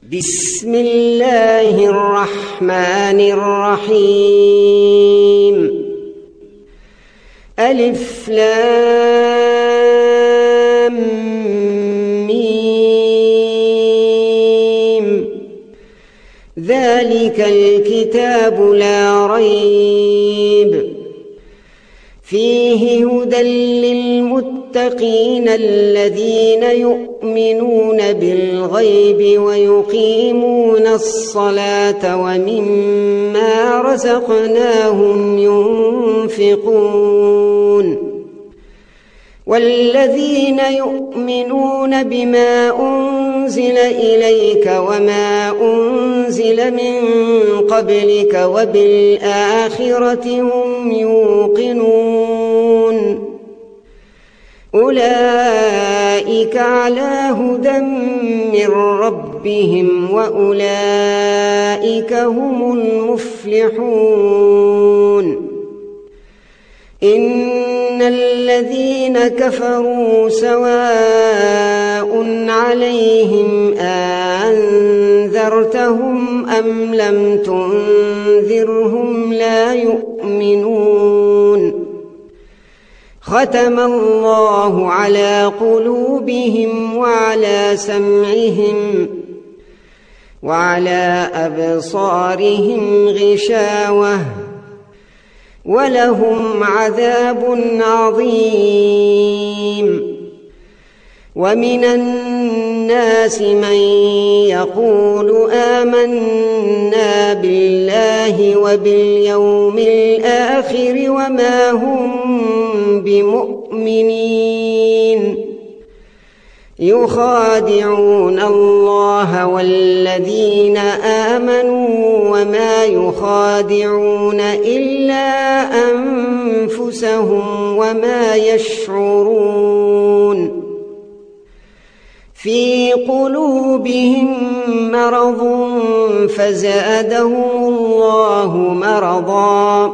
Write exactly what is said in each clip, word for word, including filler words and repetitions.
بسم الله الرحمن الرحيم. ألف لام ميم. ذلك الكتاب لا ريب فيه هدى للمتقين الذين يؤمنون بالغيب ويقيمون الصلاة ومما رزقناهم ينفقون والذين يؤمنون بما أنزل إليك وما أنزل من قبلك وبالآخرة هم يوقنون أولئك على هدى من ربهم وأولئك هم المفلحون. إن الذين كفروا سواء عليهم أنذرتهم أم لم تنذرهم لا يؤمنون. ختم الله على قلوبهم وعلى سمعهم وعلى أبصارهم غشاوة ولهم عذاب عظيم. ومن الناس من يقول آمنا بالله وباليوم الآخر وما هم بمؤمنين يخادعون الله والذين آمنوا وما يخادعون إلا أنفسهم وما يشعرون. في قلوبهم مرض فزادهم الله مرضا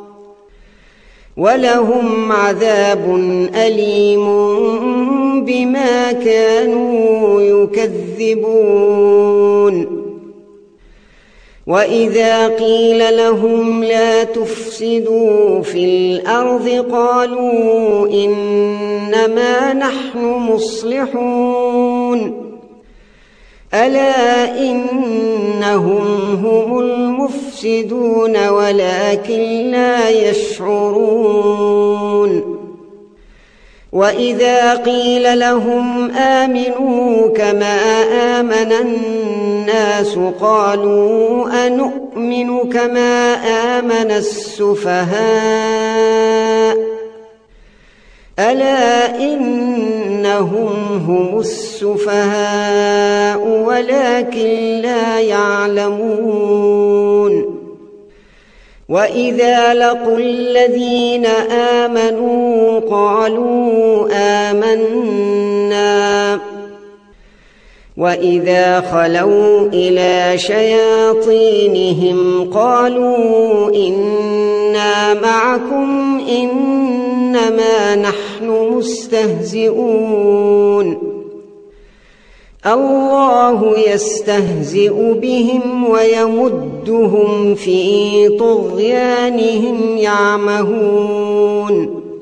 ولهم عذاب أليم بما كانوا يكذبون. وإذا قيل لهم لا تفسدوا في الأرض قالوا إنما نحن مصلحون ألا إنهم هم المفسدون ولكن لا يشعرون. وإذا قيل لهم آمنوا كما آمن الناس قالوا أنؤمن كما آمن السفهاء ألا إنهم هم السفهاء ولكن لا يعلمون. وإذا لقوا الذين آمنوا قالوا آمنا وإذا خلوا إلى شياطينهم قالوا إنا معكم إنما نحن مستهزئون الله يستهزئ بهم ويمدهم في طغيانهم يعمهون.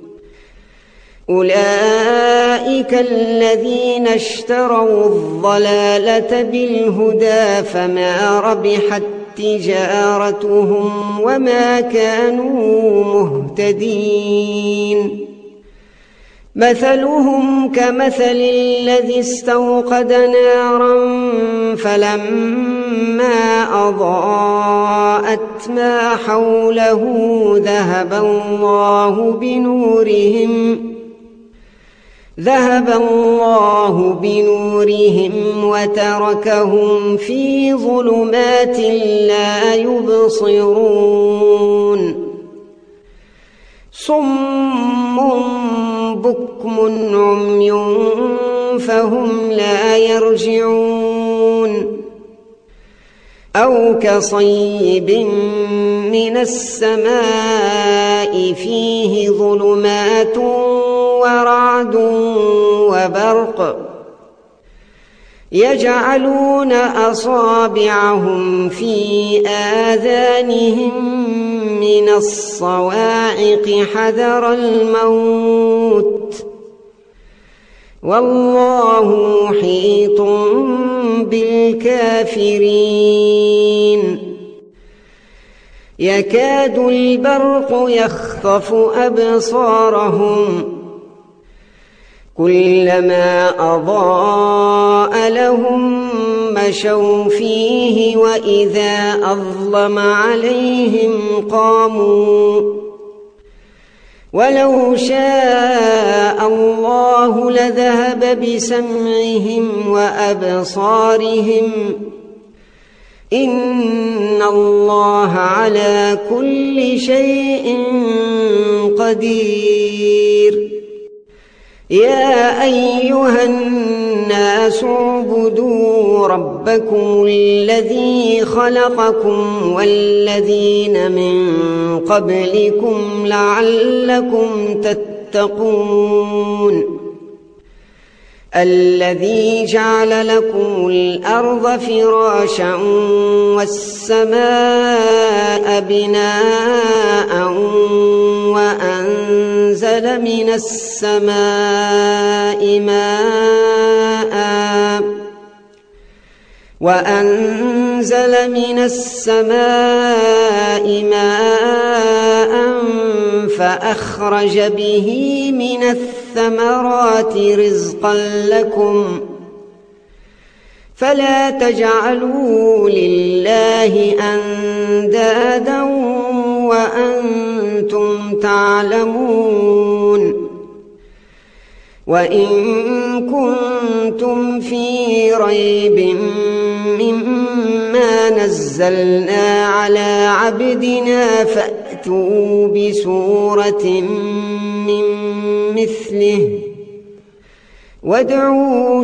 أولئك الذين اشتروا الضلالة بالهدى فما ربحت تجارتهم وما كانوا مهتدين. مثلهم كمثل الذي استوقد نارا فلما أضاءت ما حوله ذهب الله بنورهم ذهب الله بنورهم وتركهم في ظلمات لا يبصرون. صم بكم عمي فهم لا يرجعون. أو كصيب من السماء فيه ظلمات ورعد وبرق يجعلون أصابعهم في آذانهم من الصواعق حذر الموت والله محيط بالكافرين يكاد البرق يخطف أبصارهم كلما أضاء لهم مشوا فيه وإذا أظلم عليهم قاموا ولو شاء الله لذهب بسمعهم وأبصارهم إن الله على كل شيء قدير يا أيها الناس اعبدوا ربكم الذي خلقكم والذين من قبلكم لعلكم تتقون الذي جعل لكم الأرض فراشا والسماء بناء وأنزل من السماء ماء وأنزل من السماء ماء فأخرج به من الثمرات رزقا لكم فلا تجعلوا لله أندادا وأنتم تعلمون وإن كنتم في ريب مما نزلنا على عبدنا فأتوا بسورة من مثله وادعوا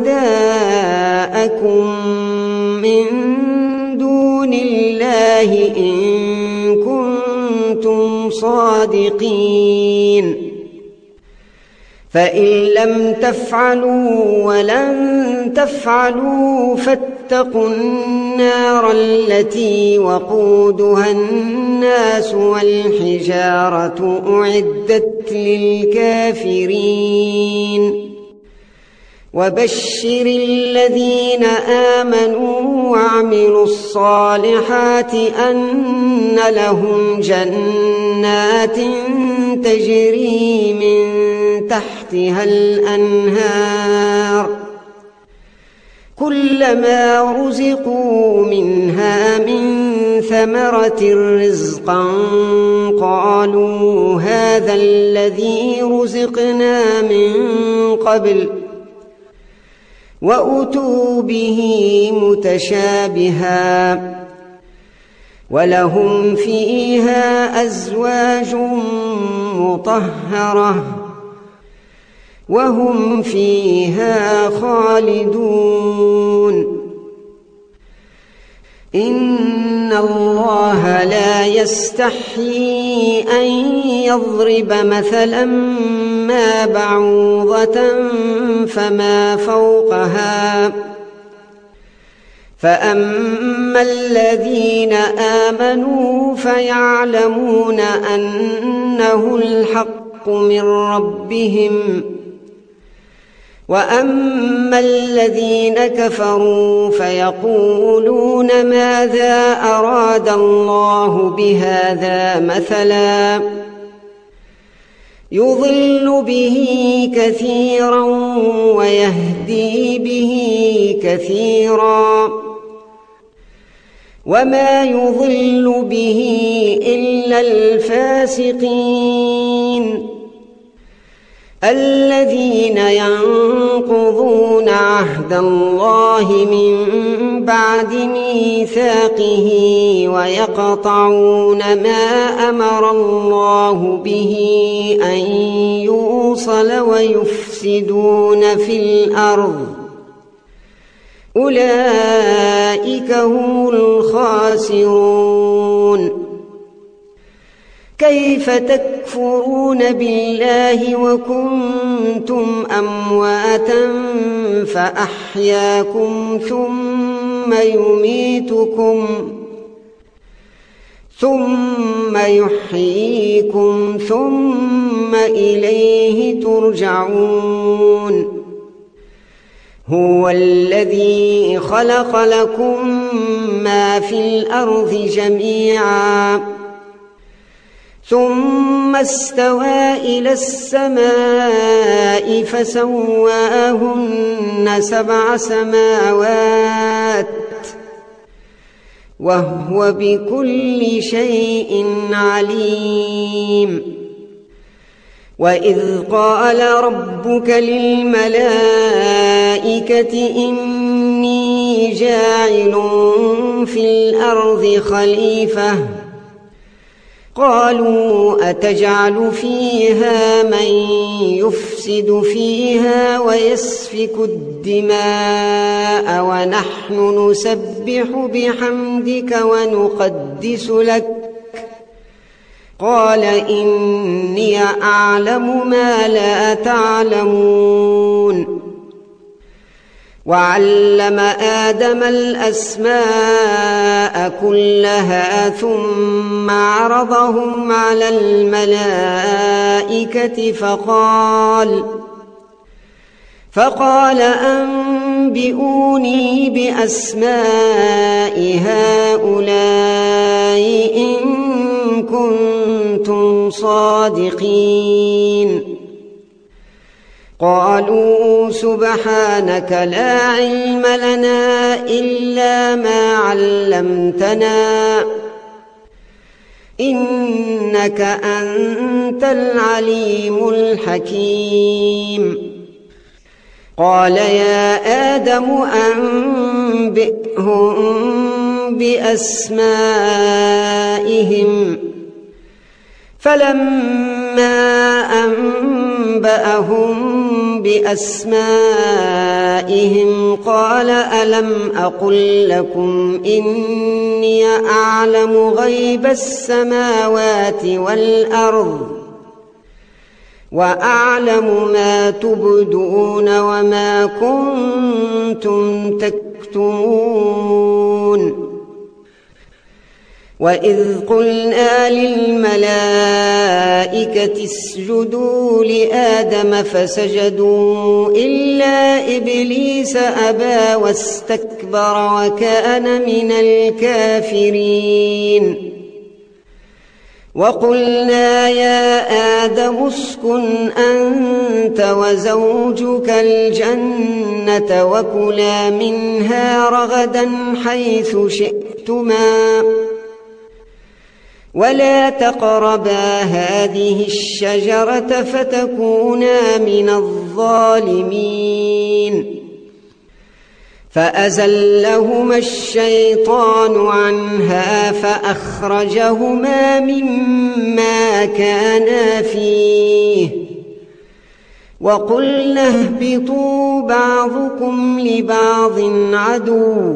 شهداءكم من دون الله إن كنتم صادقين فإن لم تفعلوا ولن تفعلوا فاتقوا النار التي وقودها الناس والحجارة أعدت للكافرين وبشر الذين آمنوا وعملوا الصالحات أن لهم جنات تجري من تحتها الأنهار كلما رزقوا منها من ثمرة رزقا قالوا هذا الذي رزقنا من قبل وأتوا به متشابها ولهم فيها أزواج مطهرة وهم فيها خالدون إن الله لا يستحيي أن يضرب مثلا ما بعوضة فما فوقها فأما الذين آمنوا فيعلمون أنه الحق من ربهم وأما الذين كفروا فيقولون ماذا أراد الله بهذا مثلا يضل به كثيرا ويهدي به كثيرا وما يضل به إلا الفاسقين الذين ينقضون عهد الله من بعد ميثاقه ويقطعون ما أمر الله به أن يوصل ويفسدون في الأرض أولئك هم الخاسرون كيف تكفرون بالله وكنتم كنتم أمواتا فأحياكم ثم يميتكم ثم يحييكم ثم إليه ترجعون هو الذي خلق لكم ما في الأرض جميعا ثم استوى إلى السماء فسواهن سبع سماوات وهو بكل شيء عليم وإذ قال ربك للملائكة إني جاعل في الأرض خليفة قالوا أتجعل فيها من يفسد فيها ويسفك الدماء ونحن نسبح بحمدك ونقدس لك قال إني أعلم ما لا تعلمون وعلم آدم الأسماء كلها ثم عرضهم على الملائكة فقال فقال أنبئوني بأسماء هؤلاء إن كنتم صادقين قالوا سبحانك لا علم لنا إلا ما علمتنا إنك أنت العليم الحكيم قال يا آدم أنبئهم بأسمائهم فلما أنبأهم بأسمائهم قال ألم أقل لكم إني أعلم غيب السماوات والأرض وأعلم ما تبدون وما كنتم تكتمون وإذ قلنا للملائكة اسجدوا لآدم فسجدوا إلا إبليس أبى واستكبر وكان من الكافرين وقلنا يا آدم اسكن أنت وزوجك الجنة وكلا منها رغدا حيث شئتما ولا تقربا هذه الشجرة فتكونا من الظالمين فأزلهما الشيطان عنها فأخرجهما مما كانا فيه وقلنا اهبطوا بعضكم لبعض عدو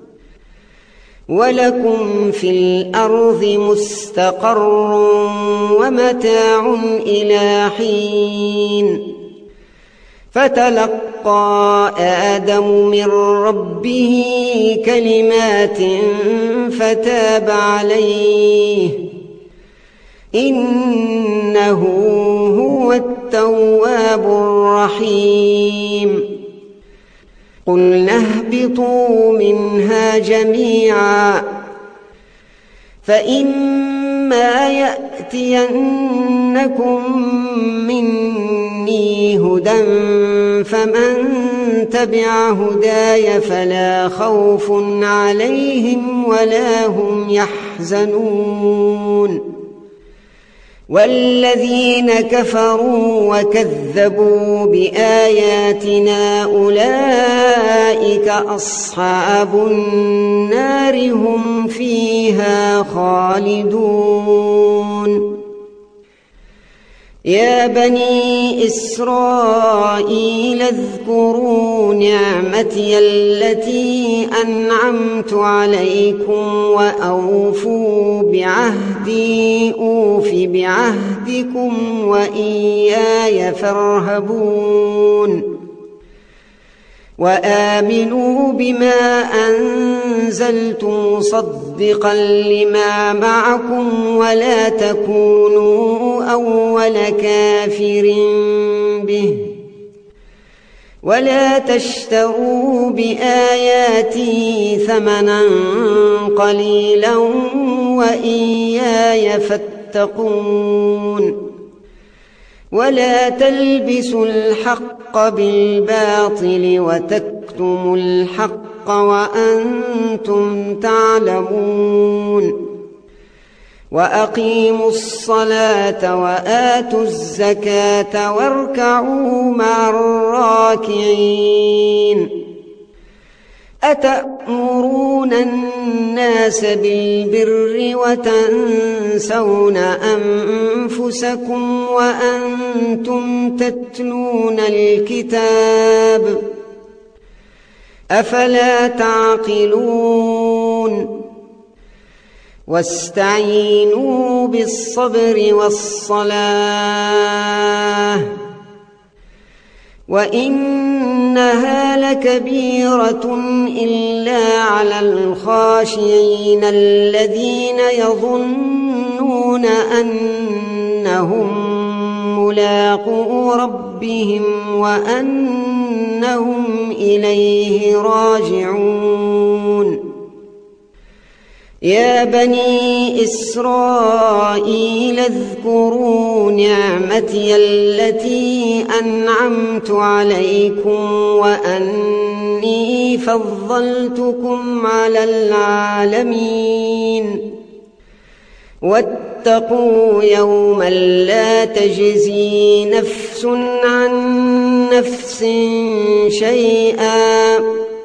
ولكم في الأرض مستقر ومتاع إلى حين فتلقى آدم من ربه كلمات فتاب عليه إنه هو التواب الرحيم قلنا اهبطوا منها جميعا فإما يأتينكم مني هدى فمن تبع هداي فلا خوف عليهم ولا هم يحزنون والذين كفروا وكذبوا بآياتنا أولئك أصحاب النار هم فيها خالدون يا بني إسرائيل اذكروا نعمتي التي أنعمت عليكم وأوفوا بعهدي أوف بعهدكم وإياي فارهبون وآمنوا بما أنزلت مصدقا لما معكم ولا تكونوا أول كافر به ولا تشتروا بآياتي ثمنا قليلا وإياي فاتقون ولا تلبسوا الحق بالباطل وتكتموا الحق وأنتم تعلمون وأقيموا الصلاة وآتوا الزكاة واركعوا مع الراكعين أتأمرون الناس بالبر وتنسون أنفسكم وأنتم تتلون الكتاب أفلا تعقلون واستعينوا بالصبر والصلاة وإنها لكبيرة إلا على الخاشعين الذين يظنون أنهم ملاقو ربهم وأنهم إليه راجعون يا بني إسرائيل اذكروا نعمتي التي أنعمت عليكم وأني فضلتكم على العالمين واتقوا يوما لا تجزي نفس عن نفس شيئا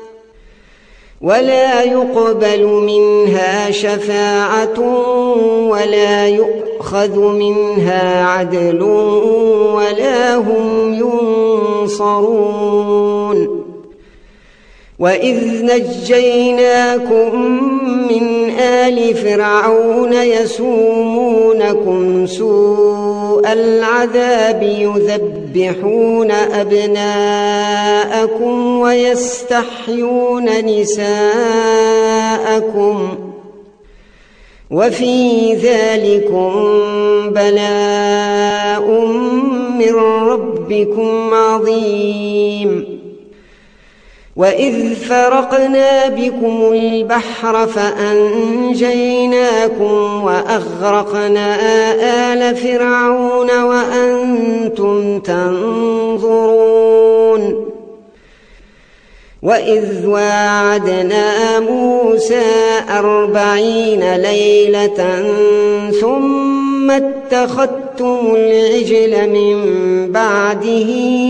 ولا يقبل منها شفاعة ولا يؤخذ منها عدل ولا هم ينصرون وإذ نجيناكم من آل فرعون يسومونكم سوء العذاب يذبحون أبناءكم ويستحيون نساءكم وفي ذلكم بلاء من ربكم عظيم وإذ فرقنا بكم البحر فأنجيناكم وأغرقنا آل فرعون وأنتم تنظرون وإذ واعدنا موسى أربعين ليلة ثم اتخذتم العجل من بعده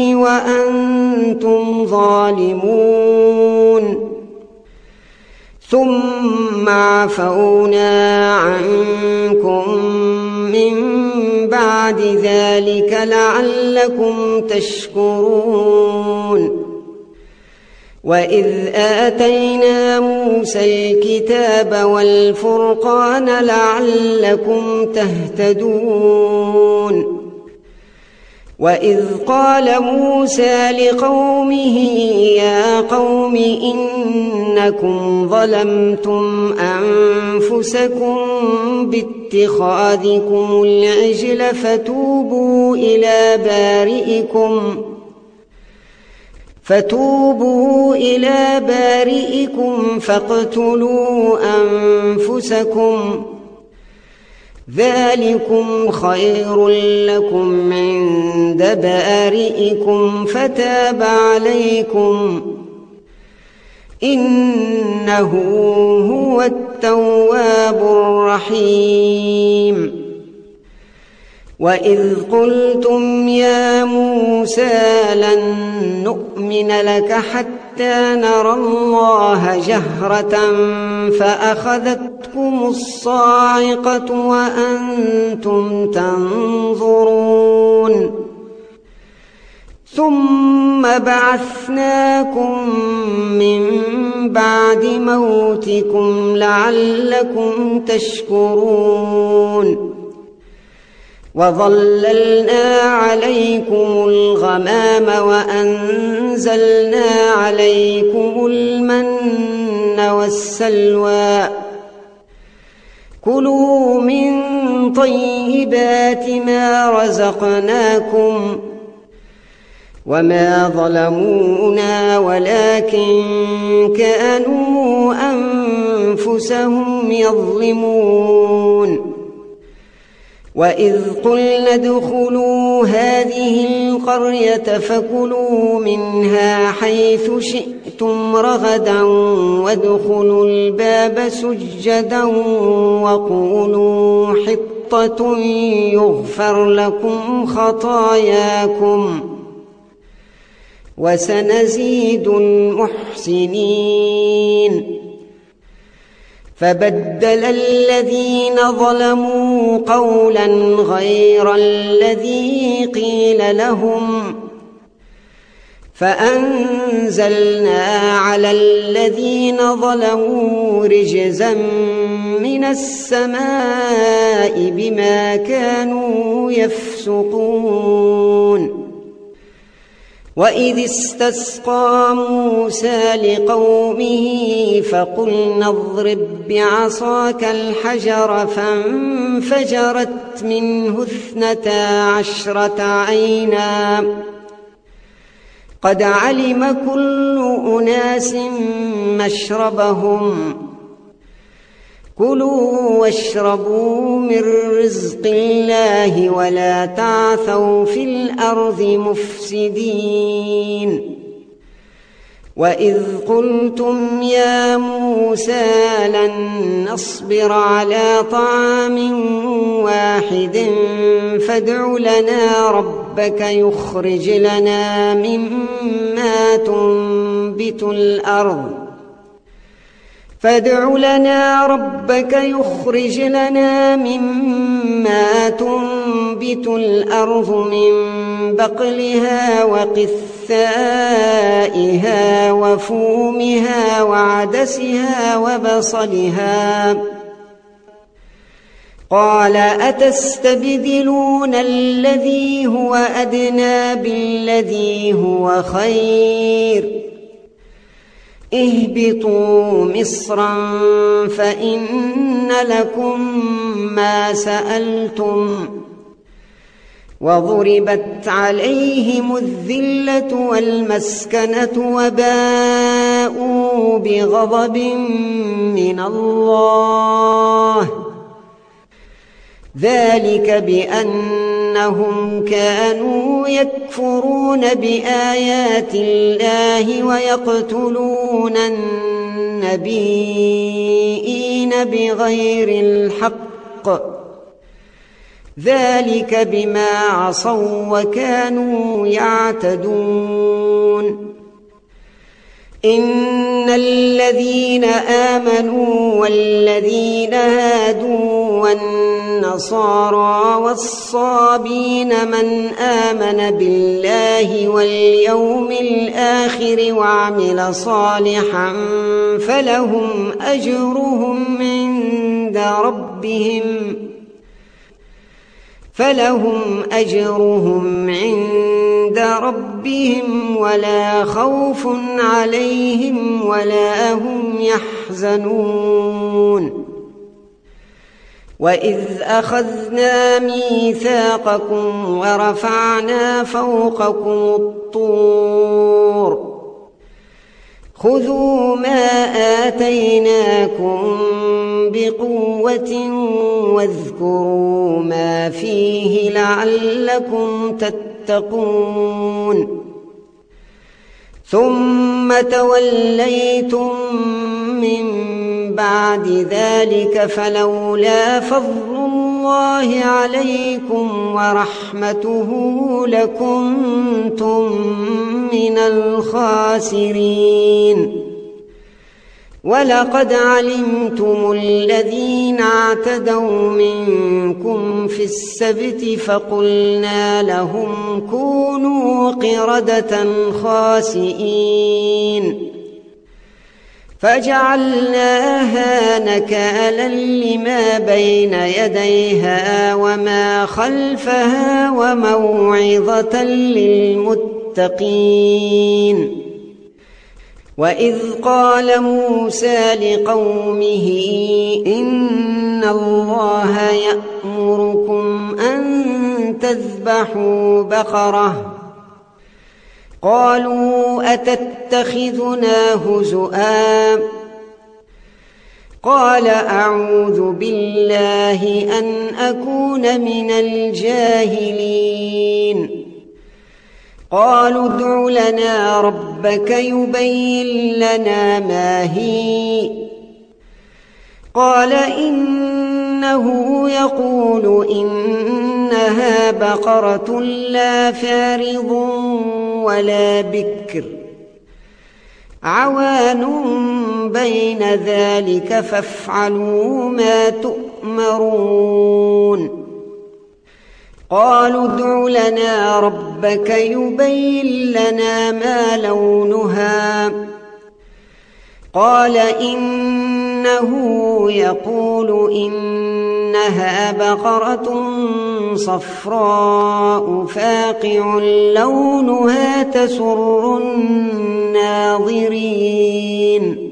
وأنتم ظالمون ثم عفونا عنكم من بعد ذلك لعلكم تشكرون وإذ آتينا موسى الكتاب والفرقان لعلكم تهتدون وإذ قال موسى لقومه يا قوم إنكم ظلمتم أنفسكم باتخاذكم العجل فتوبوا إلى بارئكم فتوبوا إلى بارئكم فاقتلوا أنفسكم ذلكم خير لكم عند بارئكم فتاب عليكم إنه هو التواب الرحيم وإذ قلتم يا موسى لن نؤمن لك حتى نرى الله جهرة فأخذتكم فأخذتكم الصاعقة وأنتم تنظرون ثم بعثناكم من بعد موتكم لعلكم تشكرون وظللنا عليكم الغمام وأنزلنا عليكم المن والسلوى كلوا من طيبات ما رزقناكم وما ظلمونا ولكن كانوا أنفسهم يظلمون وإذ قلنا ادخلوا هذه القرية فكلوا منها حيث شئتم رغدا وادخلوا الباب سجدا وقولوا حطة يغفر لكم خطاياكم وسنزيد المحسنين فبدل الذين ظلموا قولا غير الذي قيل لهم فأنزلنا على الذين ظلموا رجزا من السماء بما كانوا يفسقون وإذ استسقى موسى لقومه فقلنا اضرب بعصاك الحجر فانفجرت منه اثنتا عشرة عينا قد علم كل أناس مشربهم كلوا واشربوا من رزق الله ولا تعثوا في الأرض مفسدين وإذ قلتم يا موسى لن نصبر على طعام واحد فادع لنا ربك يخرج لنا مما تنبت الأرض فادع لنا ربك يخرج لنا مما تنبت الأرض من بقلها وقثائها وفومها وعدسها وبصلها قال أتستبدلون الذي هو أدنى بالذي هو خير اهبطوا مصرا فإن لكم ما سألتم وضربت عليهم الذلة والمسكنة وباءوا بغضب من الله ذلك بأنهم كانوا يكفرون بآيات الله ويقتلون النبيين بغير الحق ذلك بما عصوا وكانوا يعتدون إن الذين آمنوا والذين هادوا والنصارى والصابين من آمن بالله واليوم الآخر وعمل صالحا فلهم أجرهم عند ربهم فلهم أجرهم عند ربهم ولا خوف عليهم ولا هم يحزنون وإذ أخذنا ميثاقكم ورفعنا فوقكم الطور خذوا ما آتيناكم بقوة واذكروا ما فيه لعلكم تتقون ثم توليتم من بعد ذلك فلولا فضل الله عليكم ورحمته لكنتم من الخاسرين ولقد علمتم الذين اعتدوا منكم في السبت فقلنا لهم كونوا قردة خاسئين فجعلناها نكالا لما بين يديها وما خلفها وموعظة للمتقين. وإذ قال موسى لقومه إن الله يأمركم أن تذبحوا بقرة قالوا أتتخذنا هزؤا قال أعوذ بالله أن أكون من الجاهلين. قالوا ادع لنا ربك يبين لنا ما هي قال إنه يقول إنها بقرة لا فارض ولا بكر عوان بين ذلك فافعلوا ما تؤمرون. قالوا ادع لنا ربك يبين لنا ما لونها قال إنه يقول إنها بقرة صفراء فاقع لونها تسر الناظرين.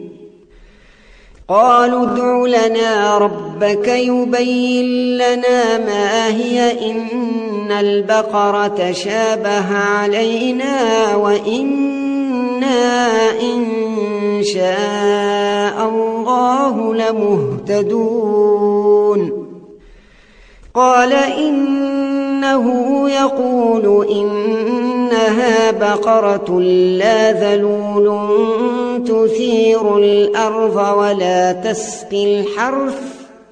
قالوا ادع لنا ربك يبين لنا ما هي إن البقرة شابه علينا وإنا إن شاء الله لمهتدون. قال إنه يقول إنها بقرة لا ذلول تثير الأرض ولا تسقي الحرث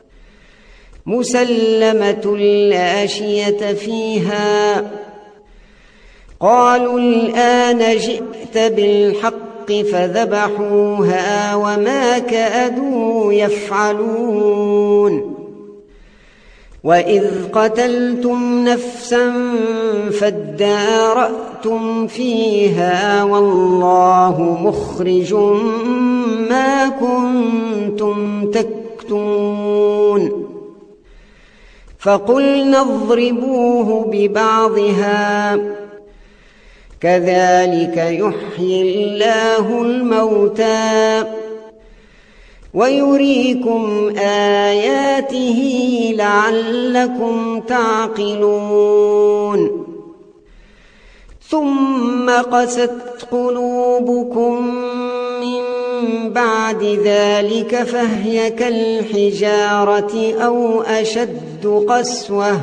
مسلمة لا شية فيها. قالوا الآن جئت بالحق فذبحوها وما كادوا يفعلون. وإذ قتلتم نفسا فادارأتم فيها والله مخرج ما كنتم تكتمون. فقلنا اضربوه ببعضها كذلك يحيي الله الموتى ويريكم آياته لعلكم تعقلون. ثم قست قلوبكم من بعد ذلك فهي كالحجارة أو أشد قسوة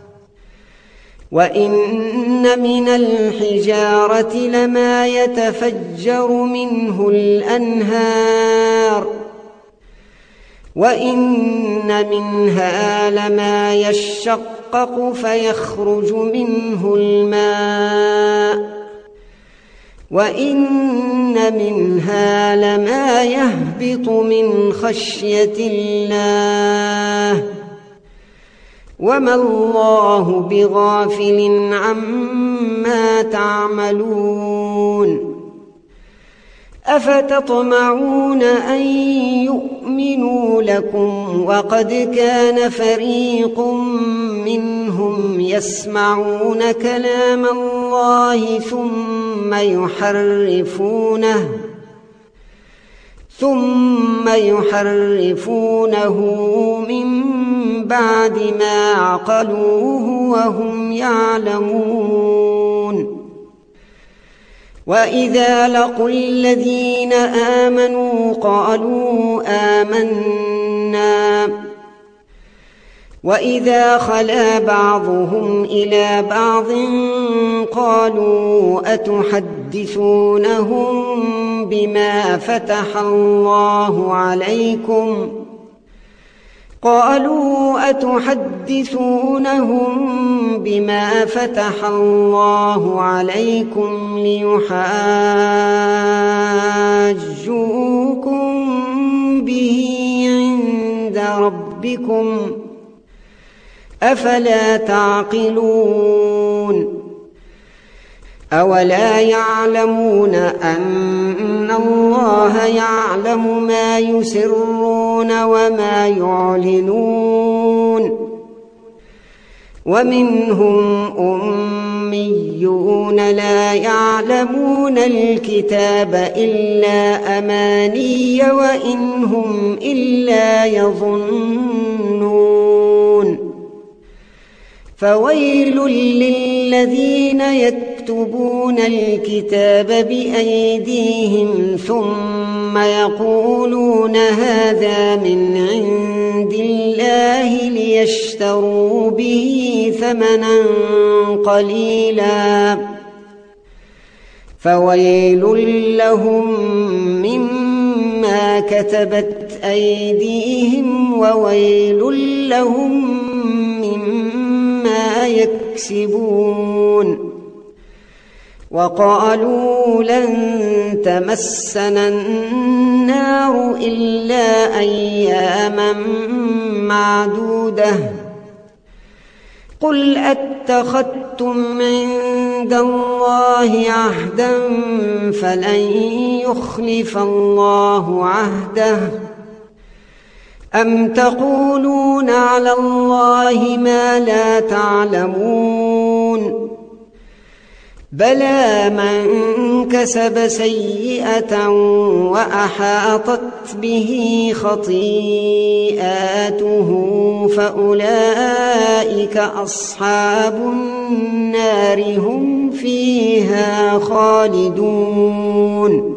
وإن من الحجارة لما يتفجر منه الأنهار وإن منها لما يشقق فيخرج منه الماء وإن منها لما يهبط من خشية الله وما الله بغافل عما تعملون. أفتطمعون أن يؤمنوا لكم وقد كان فريق منهم يسمعون كلام الله ثم يحرفونه ثم يحرفونه من بعد ما عقلوه وهم يعلمون. وإذا لقوا الذين آمنوا قالوا آمنا وإذا خلا بعضهم إلى بعض قالوا أتحدثونهم بما فتح الله عليكم قالوا أتحدثونهم بما فتح الله عليكم ليحاجوكم ربكم أفلا تعقلون أولا يعلمون أن الله يعلم ما يسرون وما يعلنون ومنهم أميون لا يعلمون الكتاب إلا أماني وإن هم إلا يظنون فويل للذين يكتبون الكتاب بأيديهم ثم يقولون هذا من عند الله ليشتروا به ثمنا قليلا فويل لهم مما كتبت أيديهم وويل لهم مما يكسبون وقالوا لن تمسنا النار إلا أياما معدودة قل أتخذتم عند الله عهدا فلن يخلف الله عهده أم تقولون على الله ما لا تعلمون بلى من كسب سيئة وأحاطت به خطيئاته فأولئك أصحاب النار هم فيها خالدون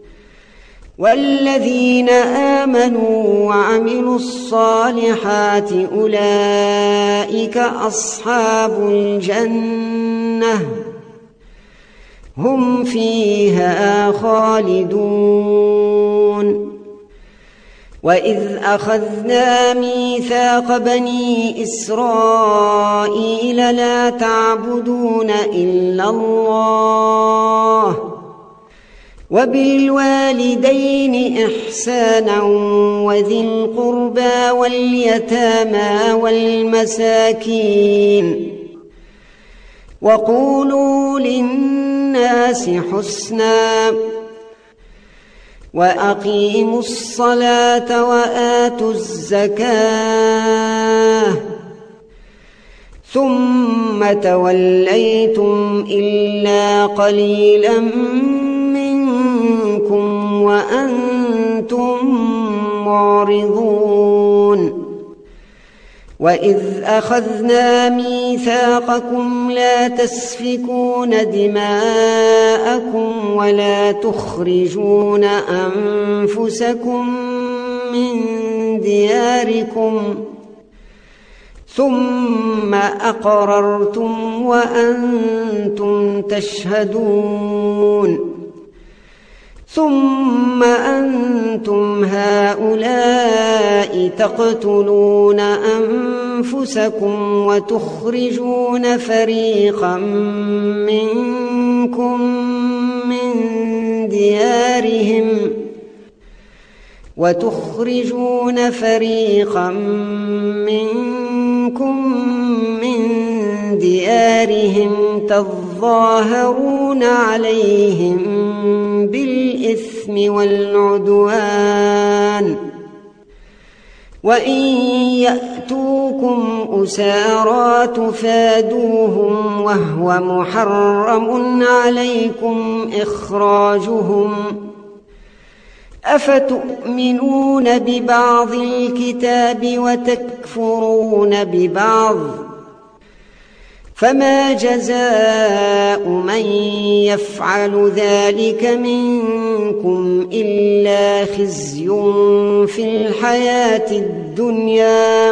والذين آمنوا وعملوا الصالحات أولئك أصحاب الجنة هم فيها خالدون وإذ أخذنا ميثاق بني إسرائيل لا تعبدون إلا الله وبالوالدين إحسانا وذي القربى واليتامى والمساكين وقولوا للناس حسنا وأقيموا الصلاة وآتوا الزكاة ثم توليتم إلا قليلا منكم وأنتم معرضون وإذ أخذنا ميثاقكم لا تسفكون دماءكم ولا تخرجون أنفسكم من دياركم ثم أقررتم وأنتم تشهدون ثم أنتم هؤلاء تقتلون أنفسكم وتخرجون فريقا منكم من ديارهم وتخرجون فريقا منكم من ديارهم تظاهرون عليهم بالإثم والعدوان وإن يأتوكم أسارى تفادوهم وهو محرم عليكم إخراجهم أفتؤمنون ببعض الكتاب وتكفرون ببعض فما جزاء من يفعل ذلك منكم إلا خزي في الحياة الدنيا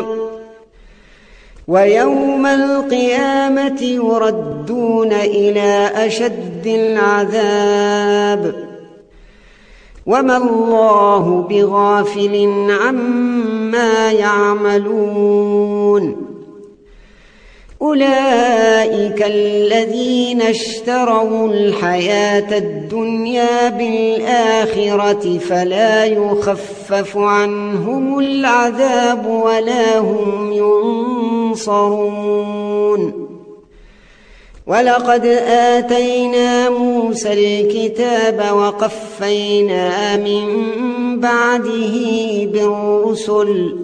ويوم القيامة يردون إلى أشد العذاب وما الله بغافل عما يعملون أولئك الذين اشتروا الحياة الدنيا بالآخرة فلا يخفف عنهم العذاب ولا هم ينصرون. ولقد آتينا موسى الكتاب وقفينا من بعده بالرسل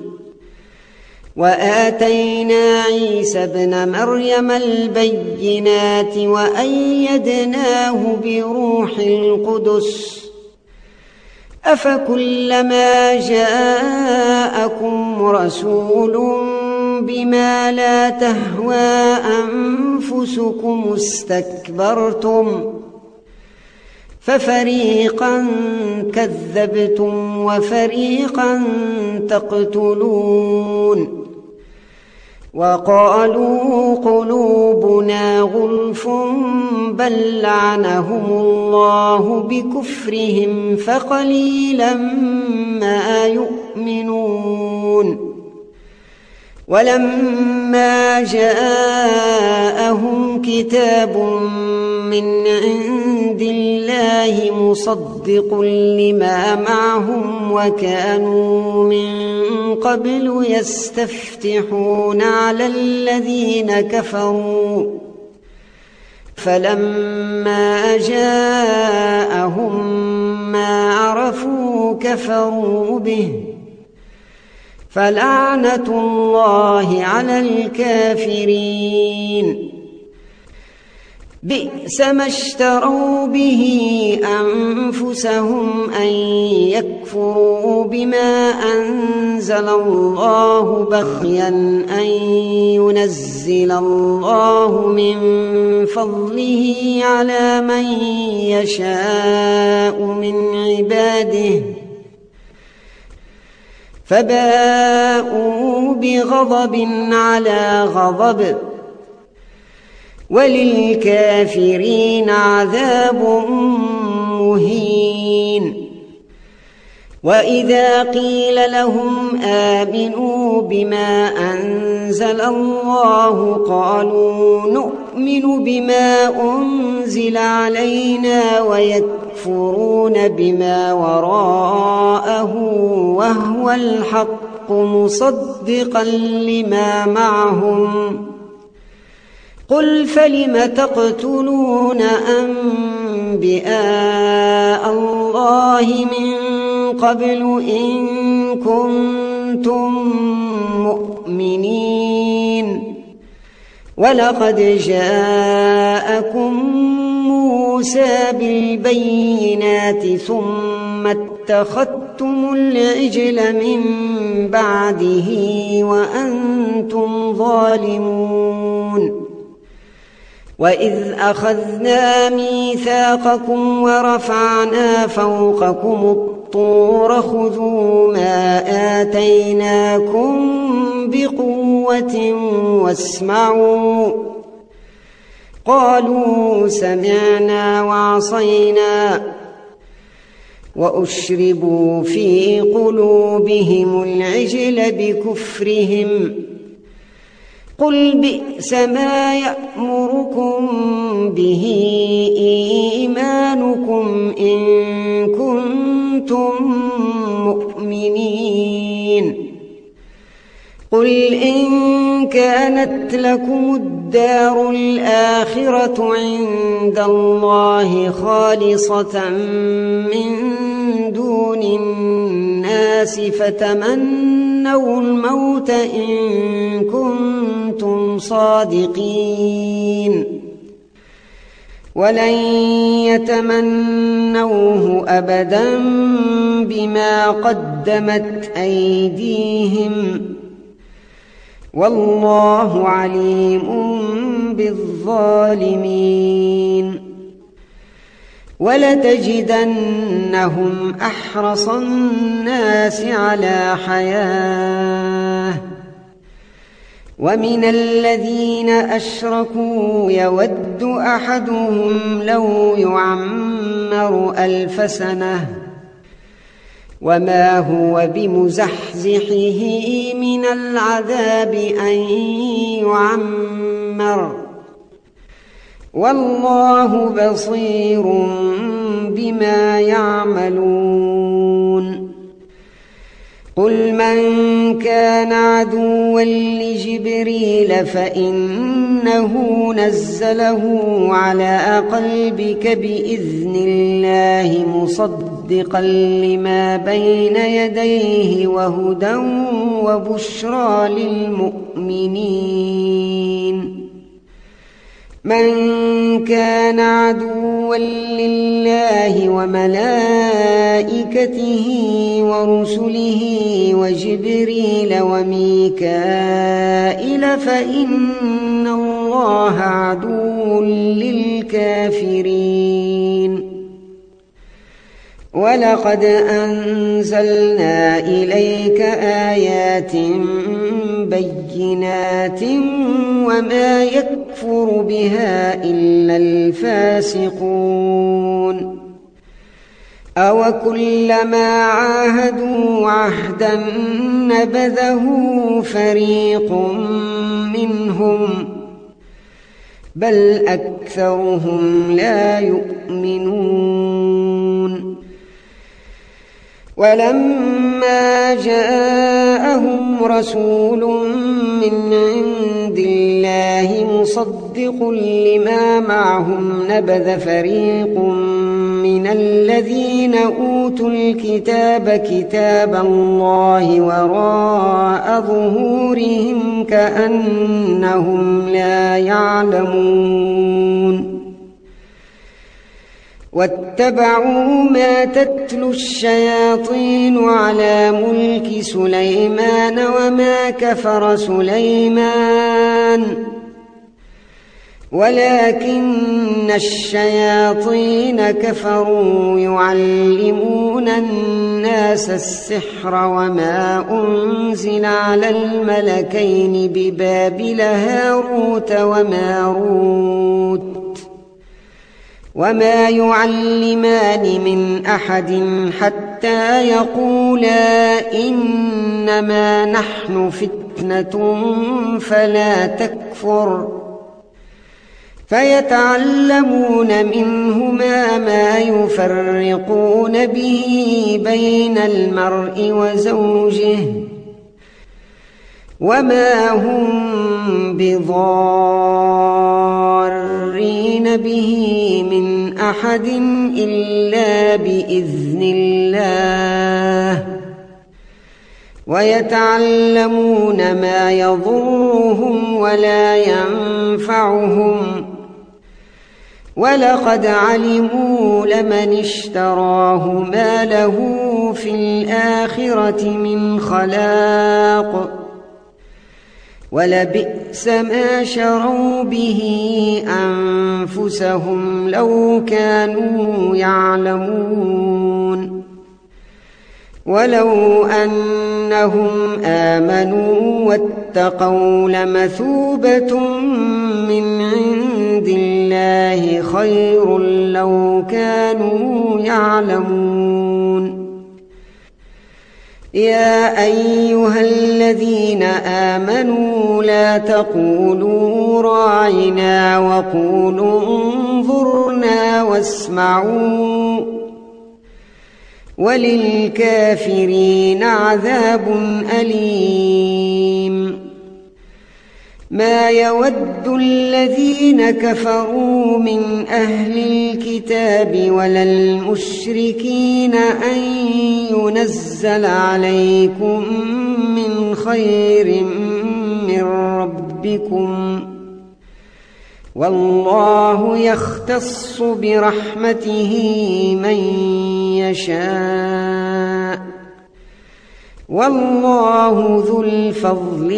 وآتينا عيسى ابن مريم البينات وأيدناه بروح القدس أفكلما جاءكم رسول بما لا تهوى أنفسكم استكبرتم ففريقا كذبتم وفريقا تقتلون. وقالوا قلوبنا غلف بل لعنهم الله بكفرهم فقليلا ما يؤمنون. ولما جاءهم كتاب من عند الله مصدق لما معهم وكانوا من قبل يستفتحون على الذين كفروا فلما جاءهم ما عرفوا كفروا به فلعنة الله على الكافرين. بئس ما اشتروا به أنفسهم أن يكفروا بما أنزل الله بغيا أن ينزل الله من فضله على من يشاء من عباده فباءوا بغضب على غضب وللكافرين عذاب مهين. وإذا قيل لهم آمنوا بما أنزل الله قالوا نؤمن بما أنزل علينا ويكفرون بما وراءه وهو الحق مصدقا لما معهم. قل فلم تقتلون أنبياء الله من قبل إن كنتم مؤمنين. ولقد جاءكم موسى بالبينات ثم اتخذتم العجل من بعده وأنتم ظالمون. وإذ أخذنا ميثاقكم ورفعنا فوقكم الطور خذوا ما آتيناكم بقوة واسمعوا قالوا سمعنا وعصينا وأشربوا في قلوبهم العجل بكفرهم. قل بئس ما يأمركم به إيمانكم إن كنتم مؤمنين. قل إن كانت لكم الدار الآخرة عند الله خالصة من دون الناس فتمنوا الموت إن كنتم صادقين ولن يتمنوه أبدا بما قدمت أيديهم والله عليم بالظالمين. ولتجدنهم أحرص الناس على حياة ومن الذين أشركوا يود أحدهم لو يعمر ألف سنة وما هو بمزحزحه من العذاب أن يعمر والله بصير بما يعملون قل من كان عدوا لجبريل فإنه نزله على قلبك بإذن الله مصدقا لما بين يديه وهدى وبشرى للمؤمنين من كان عدوا لله وملائكته ورسله وجبريل وميكائيل فإن الله عدو للكافرين ولقد أنزلنا إليك آيات بينات وما يكفر بها إلا الفاسقون أوكلما عاهدوا عهدا نبذه فريق منهم بل أكثرهم لا يؤمنون ولما جاءهم رسول من عند الله مصدق لما معهم نبذ فريق من الذين أوتوا الكتاب كتاب الله وراء ظهورهم كأنهم لا يعلمون واتبعوا ما تتلو الشياطين على ملك سليمان وما كفر سليمان ولكن الشياطين كفروا يعلمون الناس السحر وما أنزل على الملكين ببابل هاروت وماروت وما يعلمان من أحد حتى يقولا إنما نحن فتنة فلا تكفر فيتعلمون منهما ما يفرقون به بين المرء وزوجه وما هم بضارين به من أحد إلا بإذن الله ويتعلمون ما يضرهم ولا ينفعهم ولقد علموا لمن اشتراه ما له في الآخرة من خلاق ولبئس ما شروا به أنفسهم لو كانوا يعلمون ولو أنهم آمنوا واتقوا لمثوبة من عند الله خير لو كانوا يعلمون يا أيها الذين آمنوا لا تقولوا راعنا وقولوا انظرنا واسمعوا وللكافرين عذاب أليم ما يود الذين كفروا من أهل الكتاب ولا المشركين أن ينزل عليكم من خير من ربكم والله يختص برحمته من يشاء والله ذو الفضل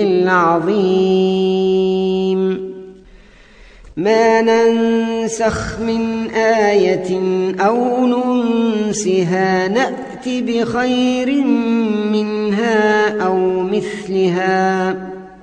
العظيم ما ننسخ من آية أو ننسها نأت بخير منها أو مثلها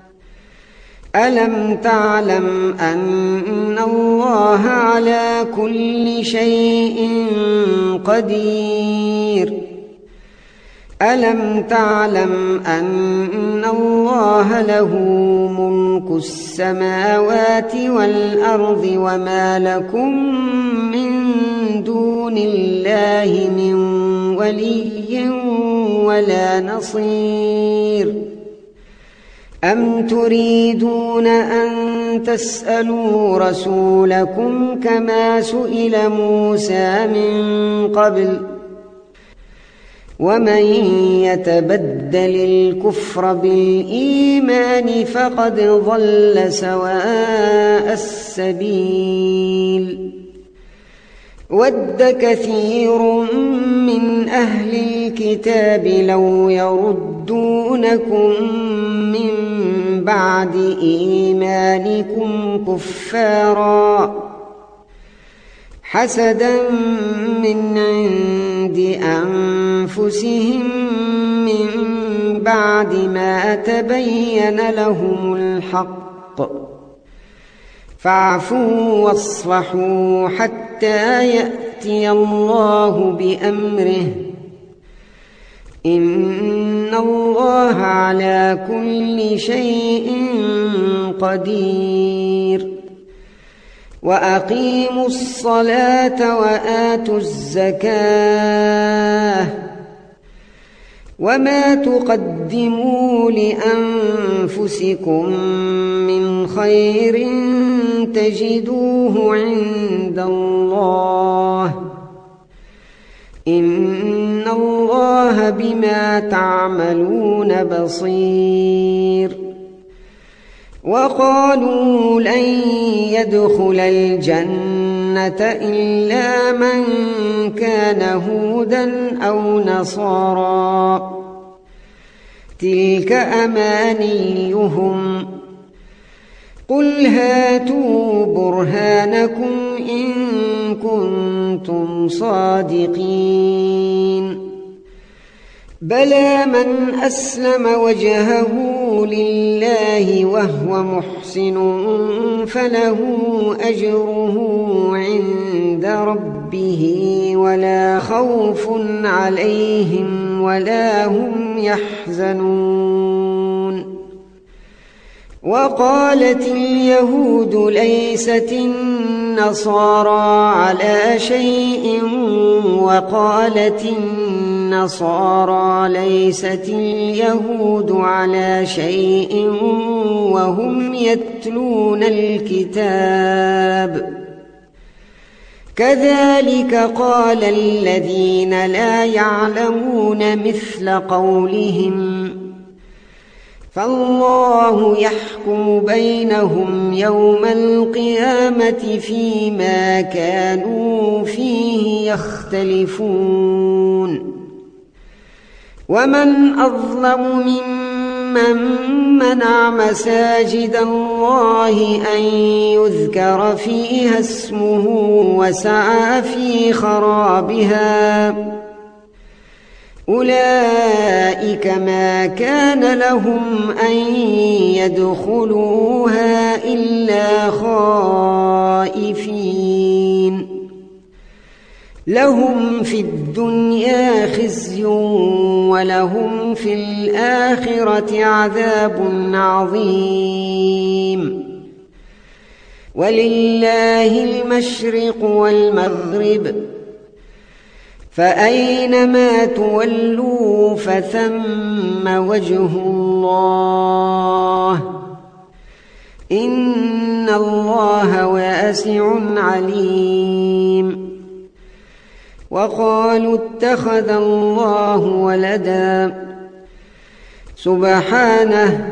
ألم تعلم أن الله على كل شيء قدير ألم تعلم أن الله له ملك السماوات والأرض وما لكم من دون الله من ولي ولا نصير أم تريدون أن تسألوا رسولكم كما سئل موسى من قبل ومن يتبدل الكفر بالإيمان فقد ضل سواء السبيل ود كثير من أهل الكتاب لو يردونكم من بعد إيمانكم كفارا حسدا من عند أنفسهم من بعد ما تبين لهم الحق فاعفوا واصفحوا حتى يأتي الله بأمره إن الله على كل شيء قدير وأقيموا الصلاة وآتوا الزكاة وما تقدموا لأنفسكم من خير تجدوه عند الله إن الله بما تعملون بصير وقالوا لن يدخل الجنة إلا من كان هودا أو نصارى تلك أمانيهم قل هاتوا برهانكم إن كنتم صادقين بلى من أسلم وجهه لله وهو محسن فله أجره عند ربه ولا خوف عليهم ولا هم يحزنون وقالت اليهود ليست النصارى على شيء وقالت النصارى ليست اليهود على شيء وهم يتلون الكتاب كذلك قال الذين لا يعلمون مثل قولهم فالله يحكم بينهم يوم القيامة فيما كانوا فيه يختلفون ومن أظلم ممن منع مساجد الله أن يذكر فيها اسمه وسعى في خرابها أولئك ما كان لهم أن يدخلوها إلا خائفين لهم في الدنيا خزي ولهم في الآخرة عذاب عظيم ولله المشرق والمغرب فأينما تولوا فثم وجه الله إن الله واسع عليم وقالوا اتخذ الله ولدا سبحانه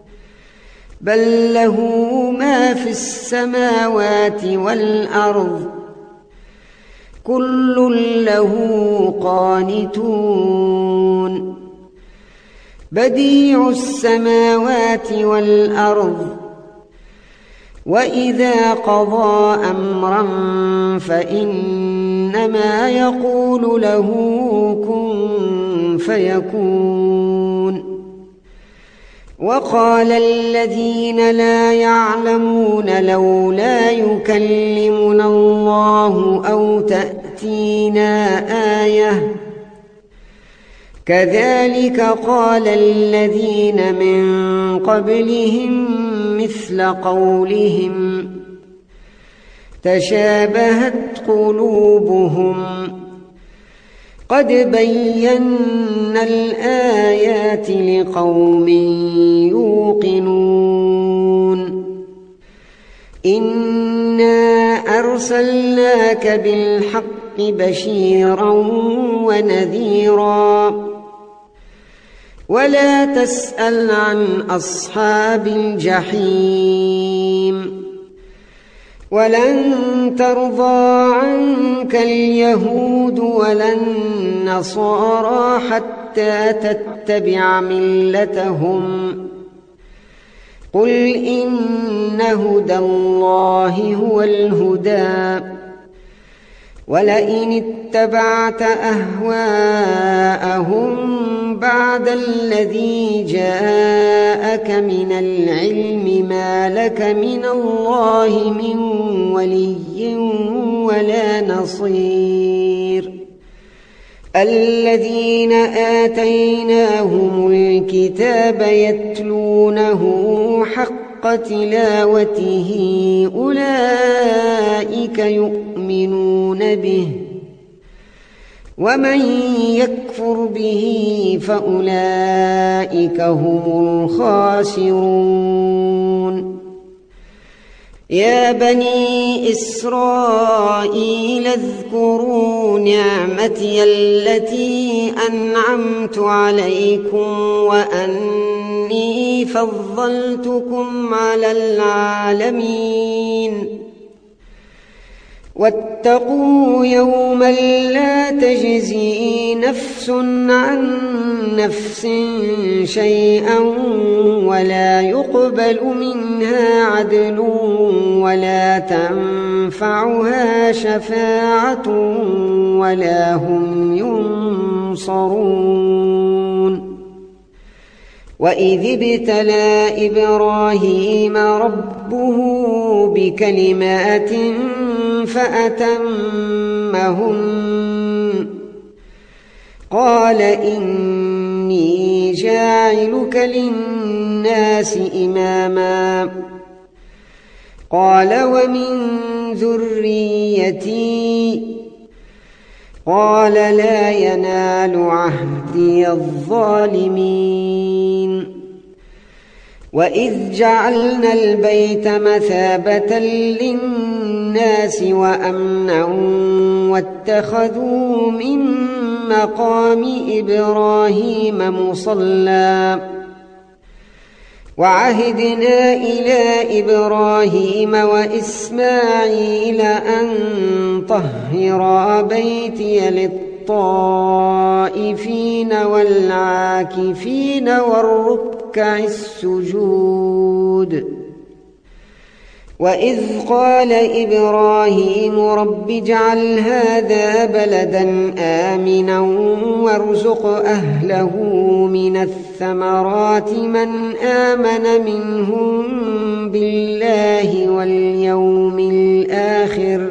بل له ما في السماوات والأرض كل له قانتون بديع السماوات والأرض وإذا قضى أمرا فإنما يقول له كن فيكون وقال الذين لا يعلمون لولا يكلمنا الله أو تأتينا آية كذلك قال الذين من قبلهم مثل قولهم تشابهت قلوبهم قد بينا الآيات لقوم يوقنون إنا أرسلناك بالحق بشيرا ونذيرا ولا تسأل عن أصحاب الجحيم ولن ترضى عنك اليهود ولا النصارى حتى تتبع ملتهم قل إن هدى الله هو الهدى ولئن اتبعت أهواءهم بعد الذي جاءك من العلم ما لك من الله من ولي ولا نصير الذين آتيناهم الكتاب يتلونه حق تلاوته أولئك يؤمنون به ومن يكفر به فأولئك هم الخاسرون يا بني إسرائيل اذكروا نعمتي التي أنعمت عليكم وأني فضلتكم على العالمين واتقوا يوما لا تجزي نفس عن نفس شيئا ولا يقبل منها عدل ولا تنفعها شفاعة ولا هم ينصرون وإذ ابتلى إبراهيم ربه بكلمات فأتمهم قال إني جاعلك للناس إماما قال ومن ذريتي قال لا ينال عهدي الظالمين وإذ جعلنا البيت مثابة للناس وأمنا واتخذوا من مقام إبراهيم مصلى وعهدنا إلى إبراهيم وإسماعيل أن طهرا بيتي للطائفين والعاكفين والركع السجود وإذ قال إبراهيم رب اجعل هذا بلدا آمنا وارزق أهله من الثمرات من آمن منهم بالله واليوم الآخر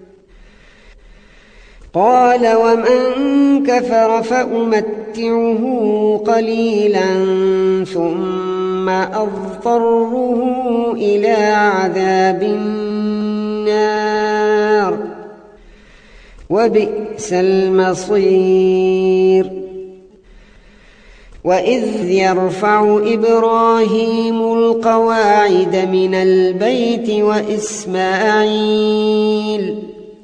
قال ومن كفر فأمتعه قليلا ثم أضطره إلى عذاب النار وبئس المصير وإذ يرفع إبراهيم القواعد من البيت وإسماعيل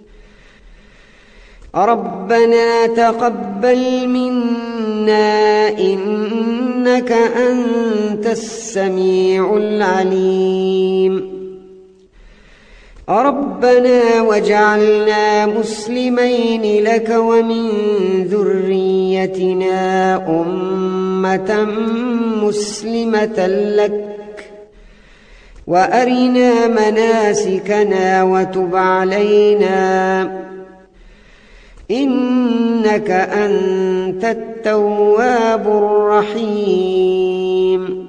ربنا تقبل منا إنك أنت السميع العليم ربنا واجعلنا مسلمين لك ومن ذريتنا أمة مسلمة لك وأرنا مناسكنا وتب علينا إنك أنت التواب الرحيم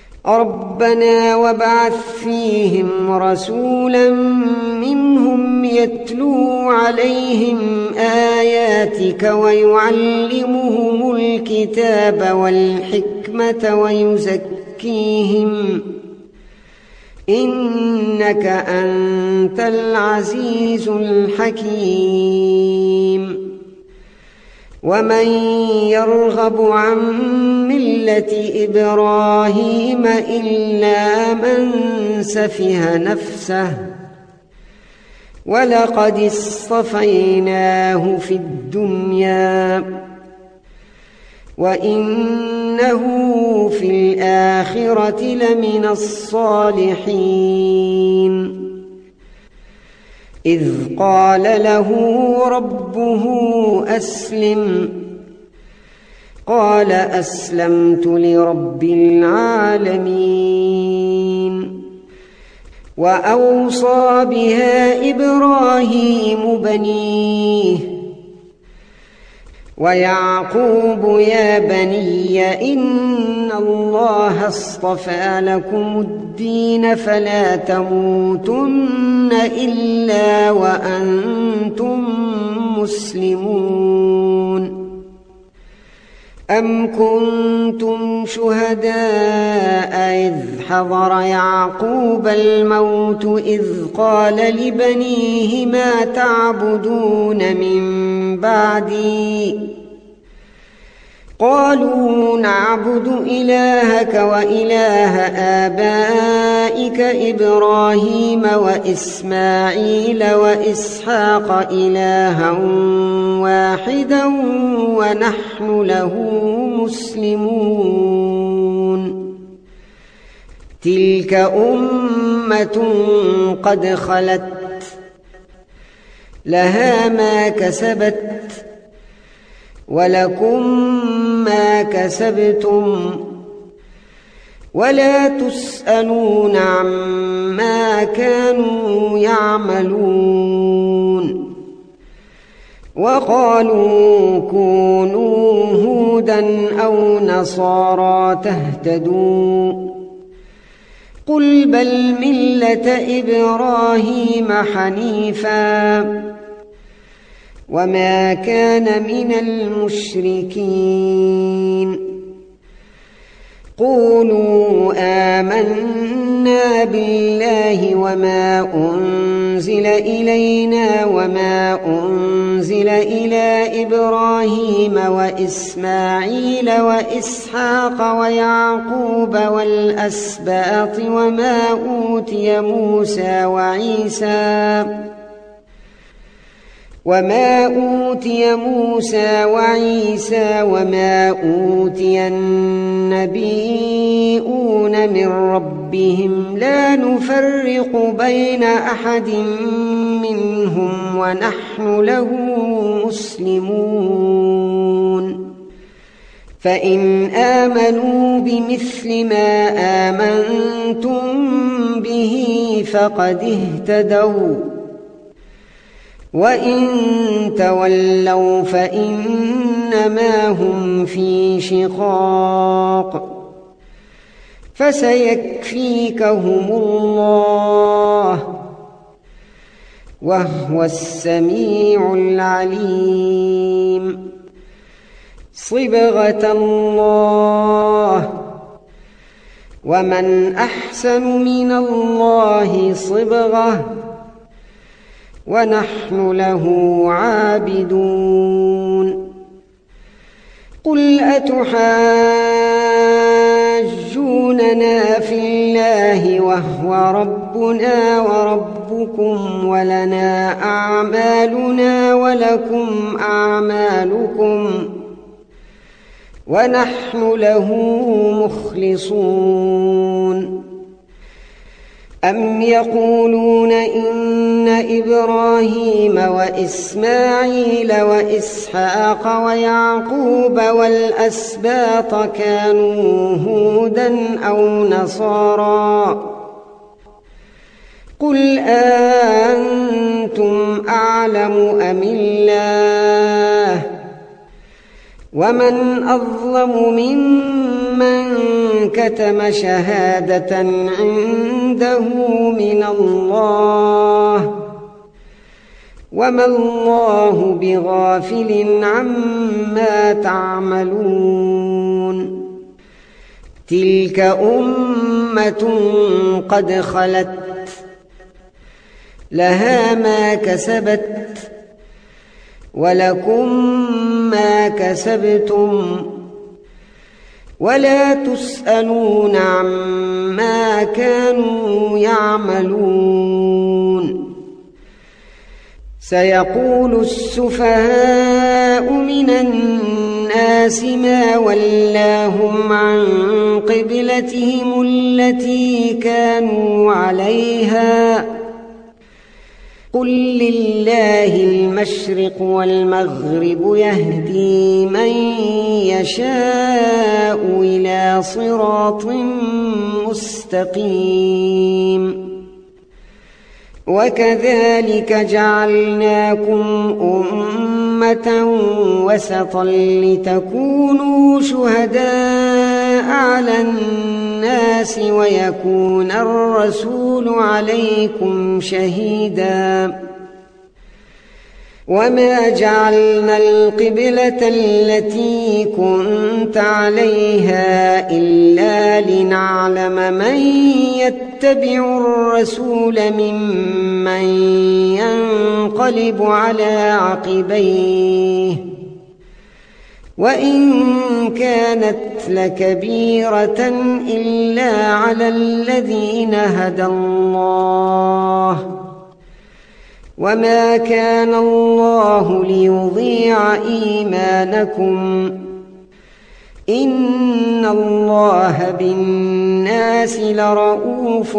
ربنا وابعث فيهم رسولا منهم يتلو عليهم آياتك ويعلمهم الكتاب والحكمة ويزكيهم إنك أنت العزيز الحكيم ومن يرغب عن ملة إبراهيم إلا من سفه نفسه ولقد اصطفيناه في الدنيا وإنه في الآخرة لمن الصالحين إذ قال له ربه أسلم قال أسلمت لرب العالمين وأوصى بها إبراهيم بنيه ويعقوب يا بني إن الله اصطفى لكم الدين فلا تموتن إلا وأنتم مسلمون أم كنتم شهداء إذ حضر يعقوب الموت إذ قال لبنيه ما تعبدون من بعدي قالوا نعبد إلهك وإله آبائك إبراهيم وإسماعيل وإسحاق إلها واحدا ونحن له مسلمون تلك أمة قد خلت لها ما كسبت ولكم ما كسبتم ولا تسألون عما كانوا يعملون وقالوا كونوا هودا أو نصارى تهتدوا قل بل ملة إبراهيم حنيفا وما كان من المشركين قولوا آمنا بالله وما أنزل إلينا وما أنزل إلى إبراهيم وإسماعيل وإسحاق ويعقوب والأسباط وما أوتي موسى وعيسى وما أوتي موسى وعيسى وما أوتي النبيون من ربهم لا نفرق بين أحد منهم ونحن له مسلمون فإن آمنوا بمثل ما آمنتم به فقد اهتدوا وإن تولوا فإنما هم في شقاق فسيكفيكهم الله وهو السميع العليم صبغة الله ومن أحسن من الله صبغة ونحن له عابدون قل أتحاجوننا في الله وهو ربنا وربكم ولنا أعمالنا ولكم أعمالكم ونحن له مخلصون أم يقولون إن إبراهيم وإسماعيل وإسحاق ويعقوب والأسباط كانوا هودا أو نصارى قل أنتم أعلم أم الله ومن أظلم ممن كتم شهادة عنده من الله وما الله بغافل عما تعملون تلك أمة قد خلت لها ما كسبت ولكم ما كسبتم ولا تسألون عما كانوا يعملون سيقول السفهاء من الناس ما ولاهم عن قبلتهم التي كانوا عليها قل لله المشرق والمغرب يهدي من يشاء إلى صراط مستقيم وكذلك جعلناكم أمة وسطا لتكونوا شهداء على الناس ويكون الرسول عليكم شهيدا وما جعلنا القبلة التي كنت عليها إلا لنعلم من يتبع الرسول ممن ينقلب على عقبيه وإن كانت لكبيرة إلا على الذين هدى الله وما كان الله ليضيع إيمانكم إن الله بالناس لرءوف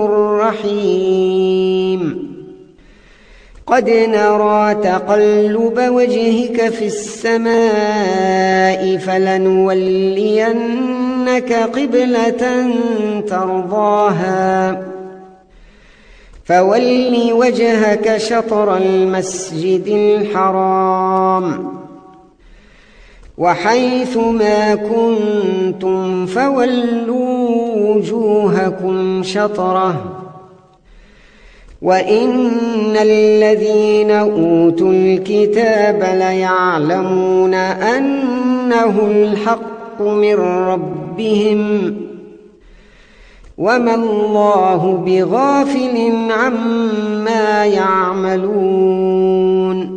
رحيم قد نرى تقلب وجهك في السماء فلنولينك قبلة ترضاها فول وجهك شطر المسجد الحرام وحيث ما كنتم فولوا وجوهكم شطره وإن الذين أوتوا الكتاب ليعلمون أنه الحق من ربهم وما الله بغافل عما يعملون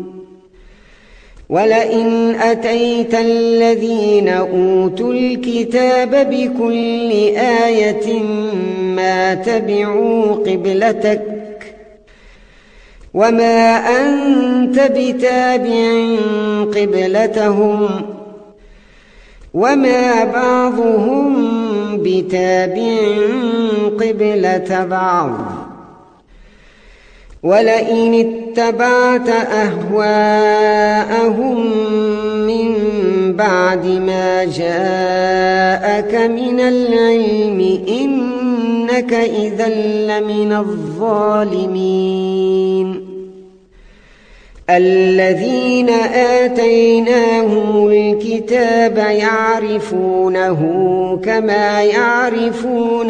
ولئن أتيت الذين أوتوا الكتاب بكل آية ما تبعوا قبلتك وما أنت بتابع قبلتهم وما بعضهم بتابع قبلة بعض ولئن اتبعت أهواءهم من بعد ما جاءك من العلم إنك إذا لمن الظالمين الذين آتيناهم الكتاب يعرفونه كما يعرفون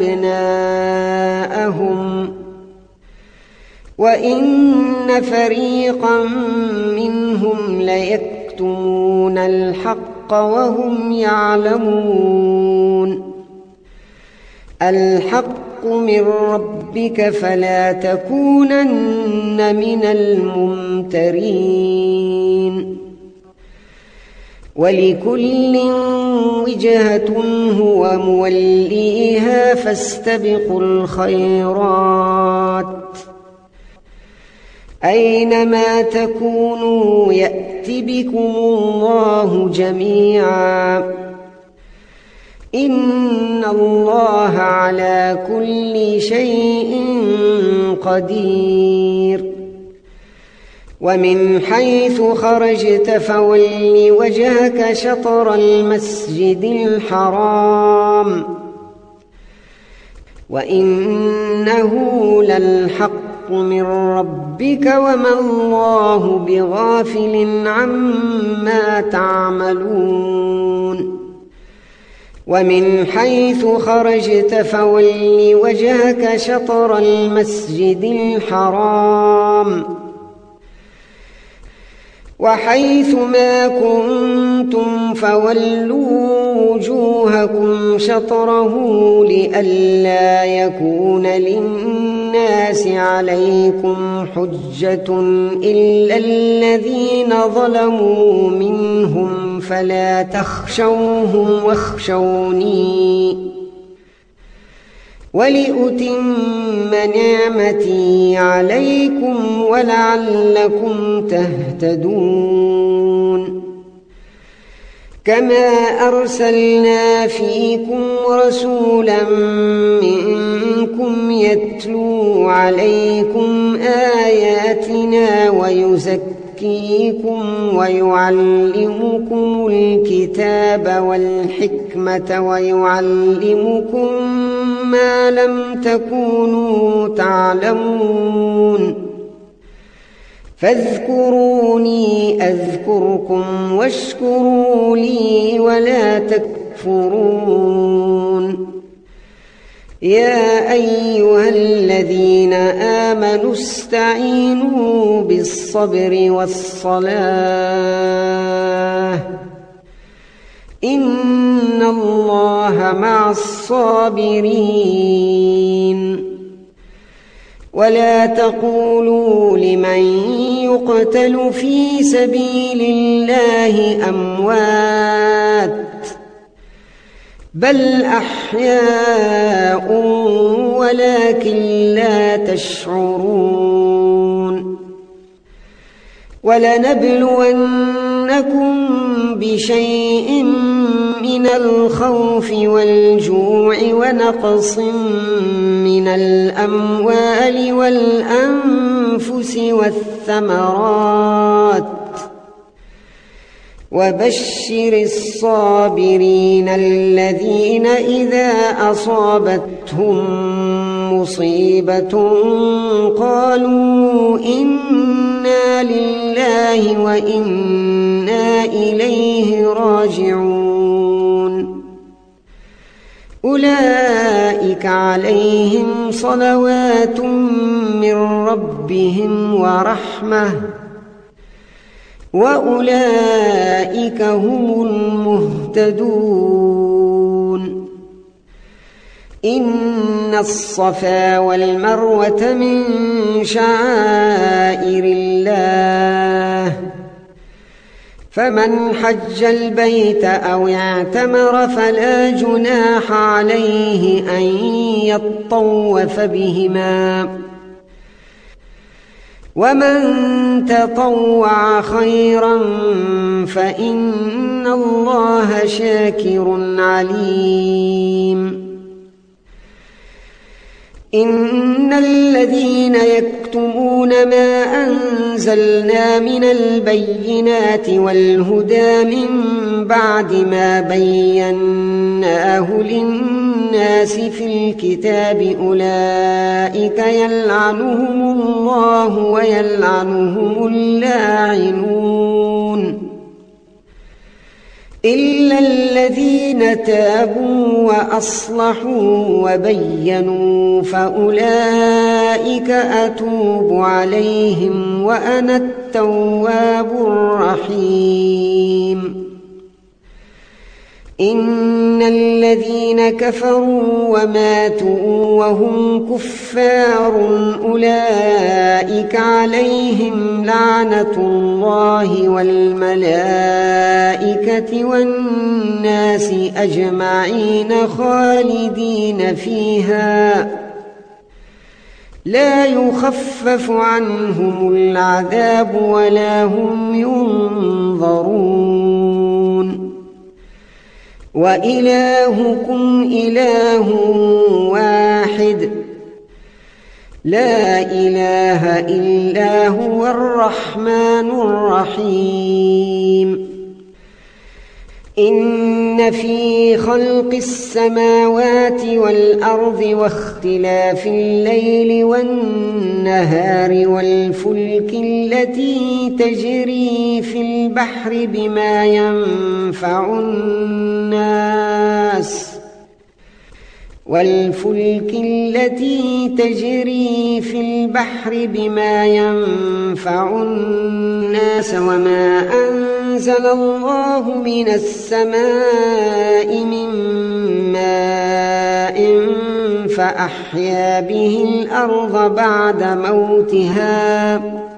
أبناءهم وإن فريقا منهم ليكتمون الحق وهم يعلمون الحق من ربك فلا تكونن من الممترين ولكل وجهة هو موليها فاستبقوا الخيرات أينما تكونوا يأت بكم الله جميعا إن الله على كل شيء قدير ومن حيث خرجت فول وجهك شطر المسجد الحرام وإنه للحق من ربك وما الله بغافل عما تعملون ومن حيث خرجت فول وجهك شطر المسجد الحرام وحيث ما كنتم فولوا وجوهكم شطره لئلا يكون للناس عليكم حجة إلا الذين ظلموا منهم فلا تخشوهم واخشوني ولأتم نعمتي عليكم ولعلكم تهتدون كما أرسلنا فيكم رسولا منكم يتلو عليكم آياتنا ويزكيكم ويعلمكم الكتاب والحكمة ويعلمكم ما لم تكونوا تعلمون فاذكروني أذكركم واشكروا لي ولا تكفرون يا أيها الذين آمنوا استعينوا بالصبر والصلاة إن الله مع الصابرين ولا تقولوا لمن يقتل في سبيل الله أموات بل أحياء ولكن لا تشعرون ولنبلونكم بشيء من الخوف والجوع ونقص من الأموال والأنفس والثمرات وبشر الصابرين الذين إذا أصابتهم مصيبة قالوا إنا لله وإنا إليه راجعون أولئك عليهم صلوات من ربهم ورحمة وأولئك هم المهتدون إن الصفا والمروة من شعائر الله فمن حج البيت أو اعتمر فلا جناح عليه أن يطوف بهما ومن تطوع خيرا فإن الله شاكر عليم إن الذين يكتمون ما أنزلنا من البينات والهدى من بعد ما بيناه للناس في الكتاب أولئك يلعنهم الله ويلعنهم اللاعنون إلا الذين تابوا وأصلحوا وبينوا فأولئك أتوب عليهم وأنا التواب الرحيم إن الذين كفروا وماتوا وهم كفار أولئك عليهم لعنة الله والملائكة والناس أجمعين خالدين فيها لا يخفف عنهم العذاب ولا هم ينظرون وإلهكم إله واحد لا إله إلا هو الرحمن الرحيم إن في خلق السماوات والأرض واختلاف الليل والنهار والفلك التي تجري في البحر بما ينفع الناس والفلك التي تجري في البحر بما ينفع الناس وما أنزل الله من السماء من ماء فأحيا به الأرض بعد موتها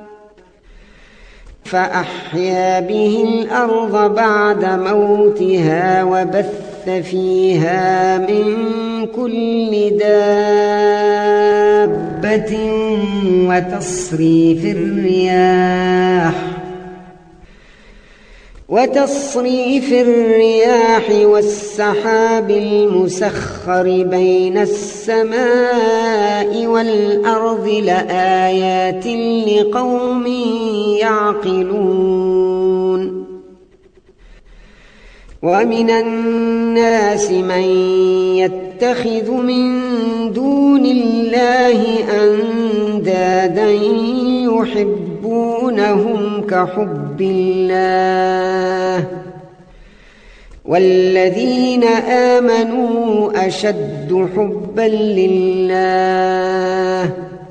فأحيا به الأرض بعد موتها وبث فيها من كل دابة وتصريف الرياح وتصريف الرياح والسحاب المسخر بين السماء والأرض لآيات لقوم يعقلون ومن الناس من يتخذ من دون الله أندادا يحبونهم كحب الله والذين آمنوا أشد حبا لله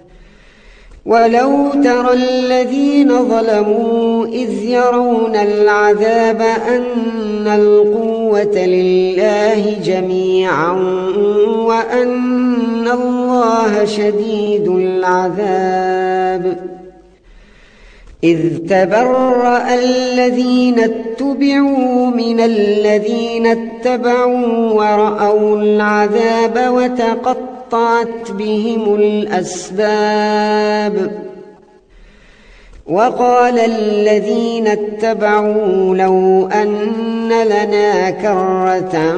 ولو ترى الذين ظلموا إذ يرون العذاب أن القوة لله جميعا وأن الله شديد العذاب إذ تبرأ الذين اتبعوا من الذين اتبعوا ورأوا العذاب وتقطعت بهم الأسباب وقال الذين اتبعوا لو أن لنا كرة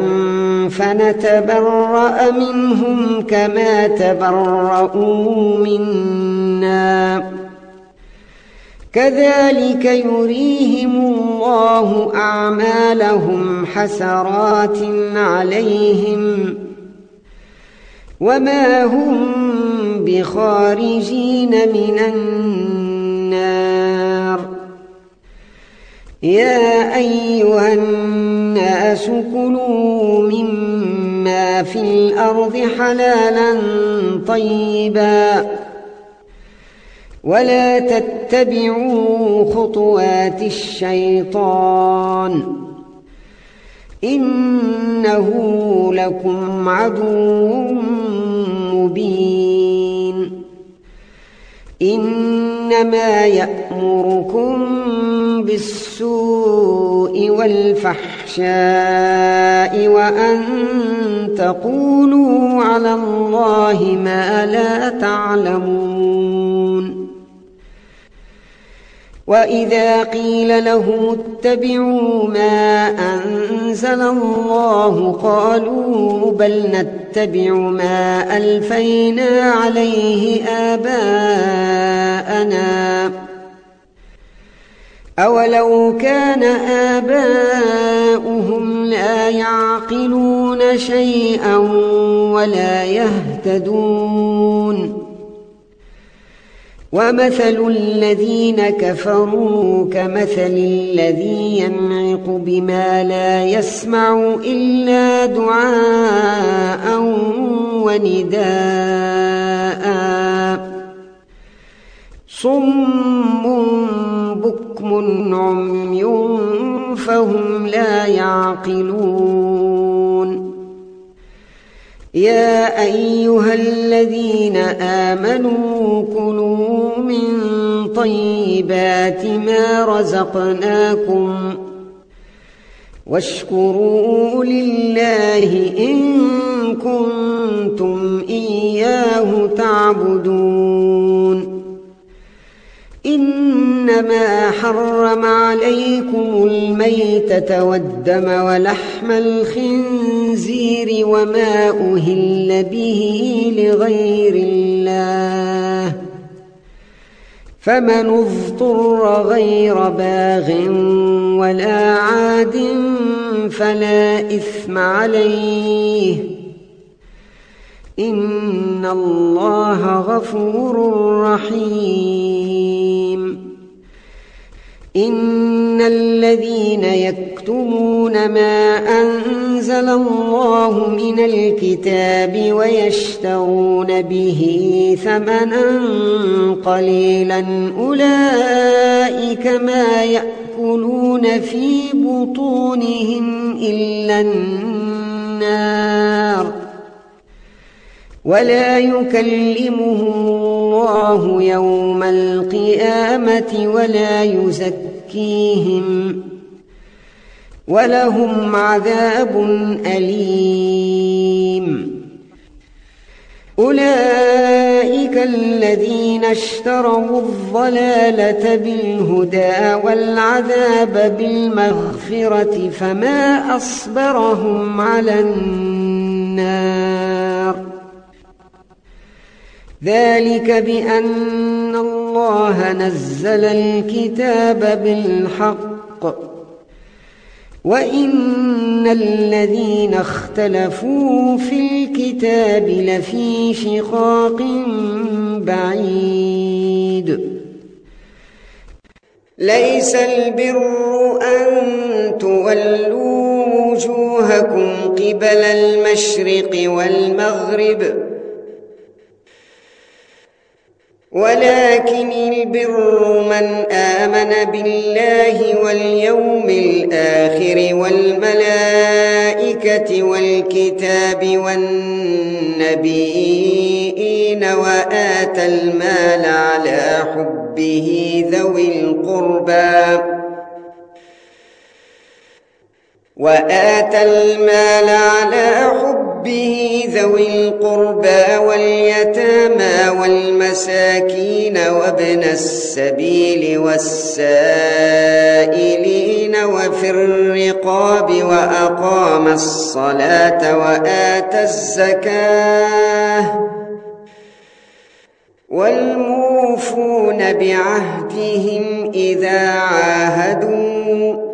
فنتبرأ منهم كما تبرؤوا منا كذلك يريهم الله أعمالهم حسرات عليهم وما هم بخارجين من النار يا أيها الناس كلوا مما في الأرض حلالا طيبا ولا تتبعوا خطوات الشيطان إنه لكم عدو مبين إنما يأمركم بالسوء والفحشاء وأن تقولوا على الله ما لا تعلمون وإذا قيل لهم اتبعوا ما أنزل الله قالوا بل نتبع ما ألفينا عليه آباءنا أولو كان آباؤهم لا يعقلون شيئا ولا يهتدون ومثل الذين كفروا كمثل الذي ينعق بما لا يسمع إلا دعاء ونداء صم بكم عمي فهم لا يعقلون يا أيها الذين آمنوا كلوا من طيبات ما رزقناكم واشكروا لله إن كنتم إياه تعبدون إنما حرم عليكم الميتة والدم ولحم الخنزير وما أهل به لغير الله فمن اضطر غير باغ ولا عاد فلا إثم عليه إن الله غفور رحيم إن الذين يكتمون ما أنزل الله من الكتاب ويشترون به ثمنا قليلا أولئك ما يأكلون في بطونهم إلا النار ولا يكلمهم الله يوم القيامة ولا يزكيهم ولهم عذاب أليم أولئك الذين اشتروا الضلالة بالهدى والعذاب بالمغفرة فما أصبرهم على النار ذلك بأن الله نزل الكتاب بالحق وإن الذين اختلفوا في الكتاب لفي شقاق بعيد ليس البر أن تولوا وجوهكم قبل المشرق والمغرب ولكن البر من آمن بالله واليوم الآخر والملائكة والكتاب والنبيين وآتى المال على حبه ذوي القربى وآتى المال على حبه ذوي القربى واليتامى والمساكين وابن السبيل والسائلين وفي الرقاب وأقام الصلاة وآتى الزكاة والموفون بعهدهم إذا عاهدوا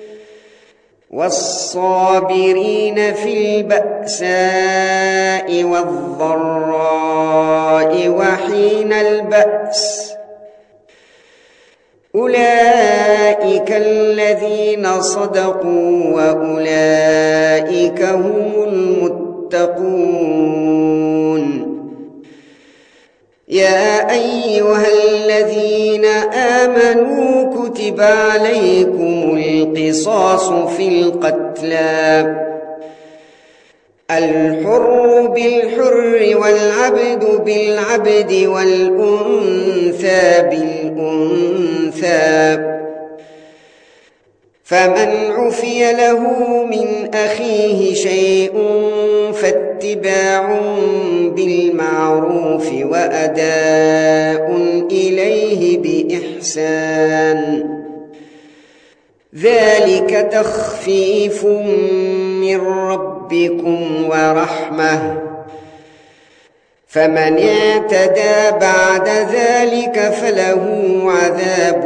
والصابرين في البأساء والضراء وحين البأس أولئك الذين صدقوا وأولئك هم المتقون يا أيها الذين آمنوا كتب عليكم القصاص في القتلى الحر بالحر والعبد بالعبد والأنثى بالأنثى فمن عفي له من أخيه شيء فاتباع بالمعروف وأداء إليه بإحسان ذلك تخفيف من ربكم ورحمة فمن اعتدى بعد ذلك فله عذاب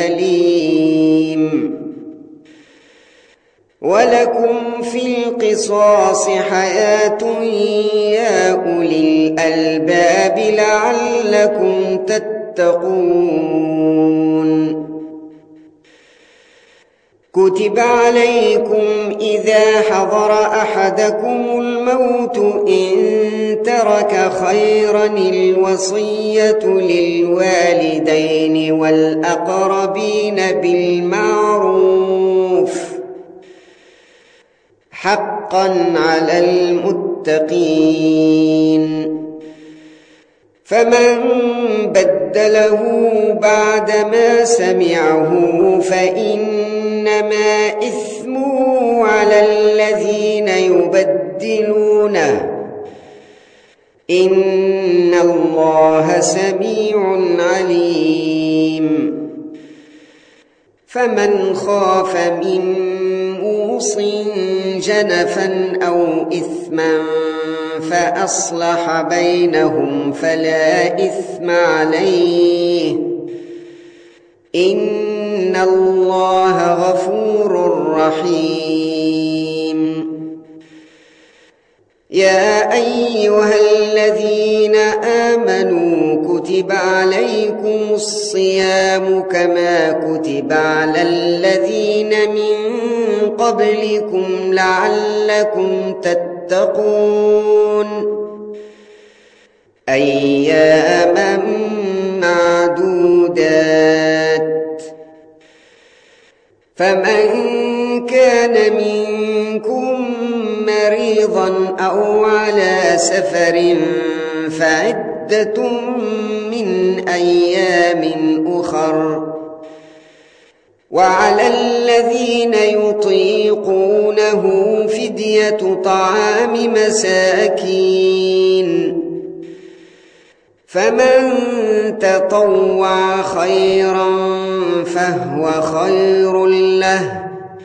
أليم ولكم في القصاص حياة يا أولي الألباب لعلكم تتقون كتب عليكم إذا حضر أحدكم الموت إن ترك خيرا الوصية للوالدين والأقربين بالمعروف حقا على المتقين فمن بدله بعدما سمعه فإنما إثمه على الذين يبدلونه إن الله سميع عليم فمن خاف من موص جنفا أو إثما فأصلح بينهم فلا إثم عليه إن الله غفور رحيم يا أيها الذين آمنوا كتب عليكم الصيام كما كتب على الذين من قبلكم لعلكم تتقون أياما معدودات فمن كان منكم مريضا أو على سفر فعدة من أيام أخر وعلى الذين يطيقونه فدية طعام مساكين فمن تطوع خيرا فهو خير له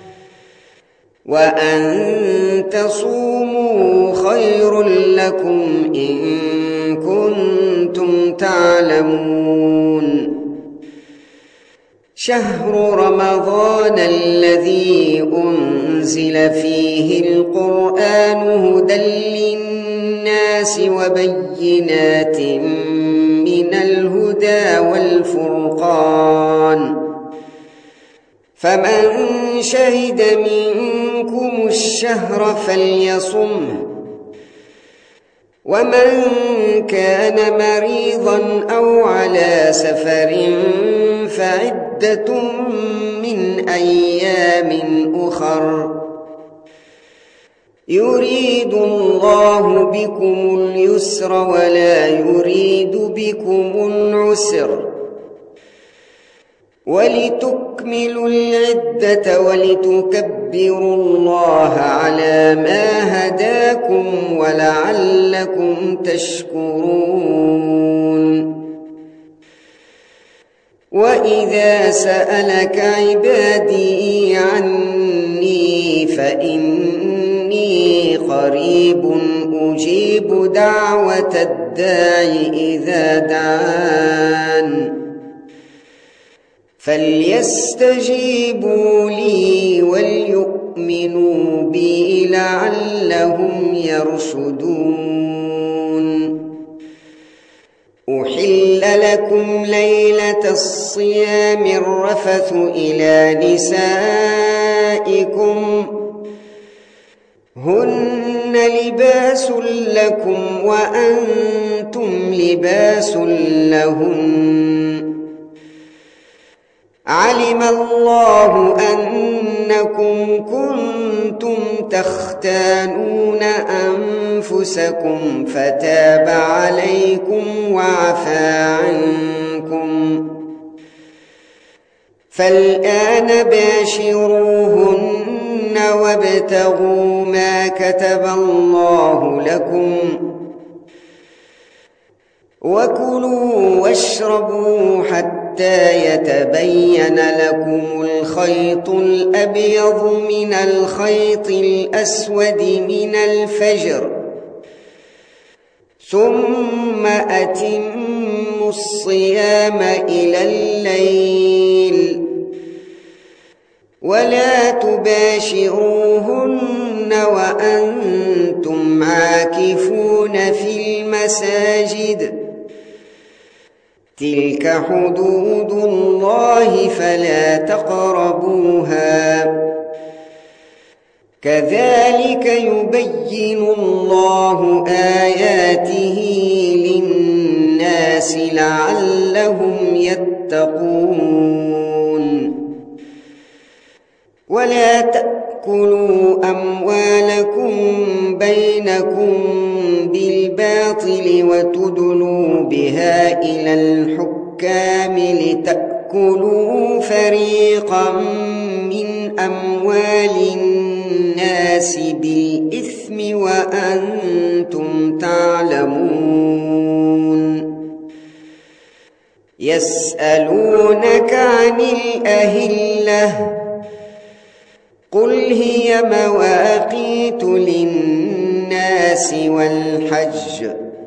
وأن تصوموا خير لكم إن كنتم تعلمون شهر رمضان الذي أنزل فيه القرآن هدى للناس وبينات من الهدى والفرقان فمن شهد منكم الشهر فليصمه ومن كان مريضا أو على سفر فعدة من أيام أخر يريد الله بكم اليسر ولا يريد بكم العسر ولتكملوا العدة ولتكبروا الله على ما هداكم ولعلكم تشكرون وإذا سألك عبادي عني فإني قريب أجيب دعوة الداع إذا دعان فليستجيبوا لي وليؤمنوا بي لعلهم يرشدون أحل لكم ليلة الصيام الرفث إلى نسائكم هن لباس لكم وأنتم لباس لهن علم الله أنكم كنتم تختانون أنفسكم فتاب عليكم وعفى عنكم فالآن باشروهن وابتغوا ما كتب الله لكم وكلوا واشربوا حتى يتبين لكم الخيط الأبيض من الخيط الأسود من الفجر ثم أتموا الصيام إلى الليل ولا تباشروهن وأنتم عاكفون في المساجد تلك حدود الله فلا تقربوها كذلك يبين الله آياته للناس لعلهم يتقون ولا تأكلوا أموالكم بينكم بالباطل وتدلوا بها إلى الحكام لتأكلوا فريقا من أموال الناس بالإثم وأنتم تعلمون يسألونك عن الأهلة قل هي مواقيت للناس والحج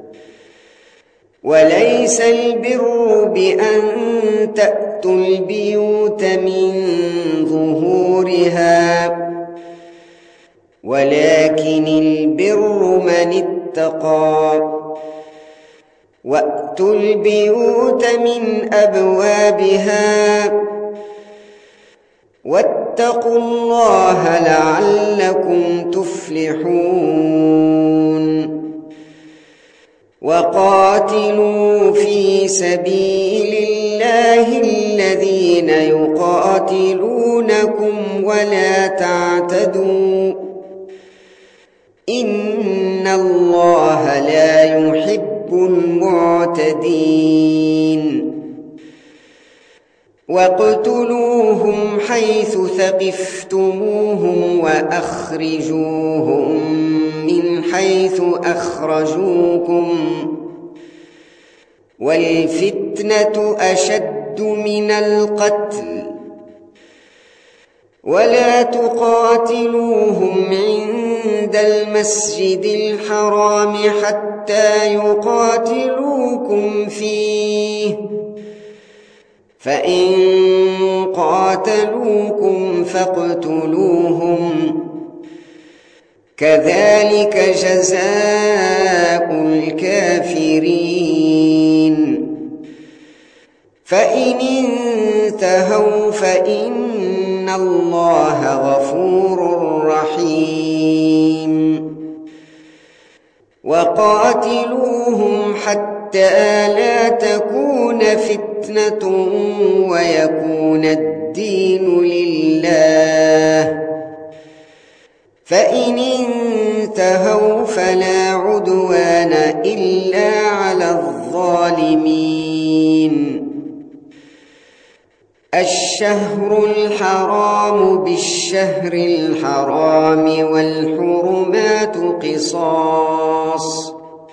وليس البر بأن تأتوا البيوت من ظهورها ولكن البر من اتقى وأتوا البيوت من أبوابها واتقوا الله لعلكم تفلحون وقاتلوا في سبيل الله الذين يقاتلونكم ولا تعتدوا إن الله لا يحب المعتدين واقتلوهم حيث ثقفتموهم وأخرجوهم من حيث أخرجوكم والفتنة أشد من القتل ولا تقاتلوهم عند المسجد الحرام حتى يقاتلوكم فيه فإن قاتلوكم فاقتلوهم كذلك جزاء الكافرين فإن انتهوا فإن الله غفور رحيم وقاتلوهم حتى لا تكون فتنة ويكون الدين لله فإن انتهوا فلا عدوان إلا على الظالمين الشهر الحرام بالشهر الحرام والحرمات قصاص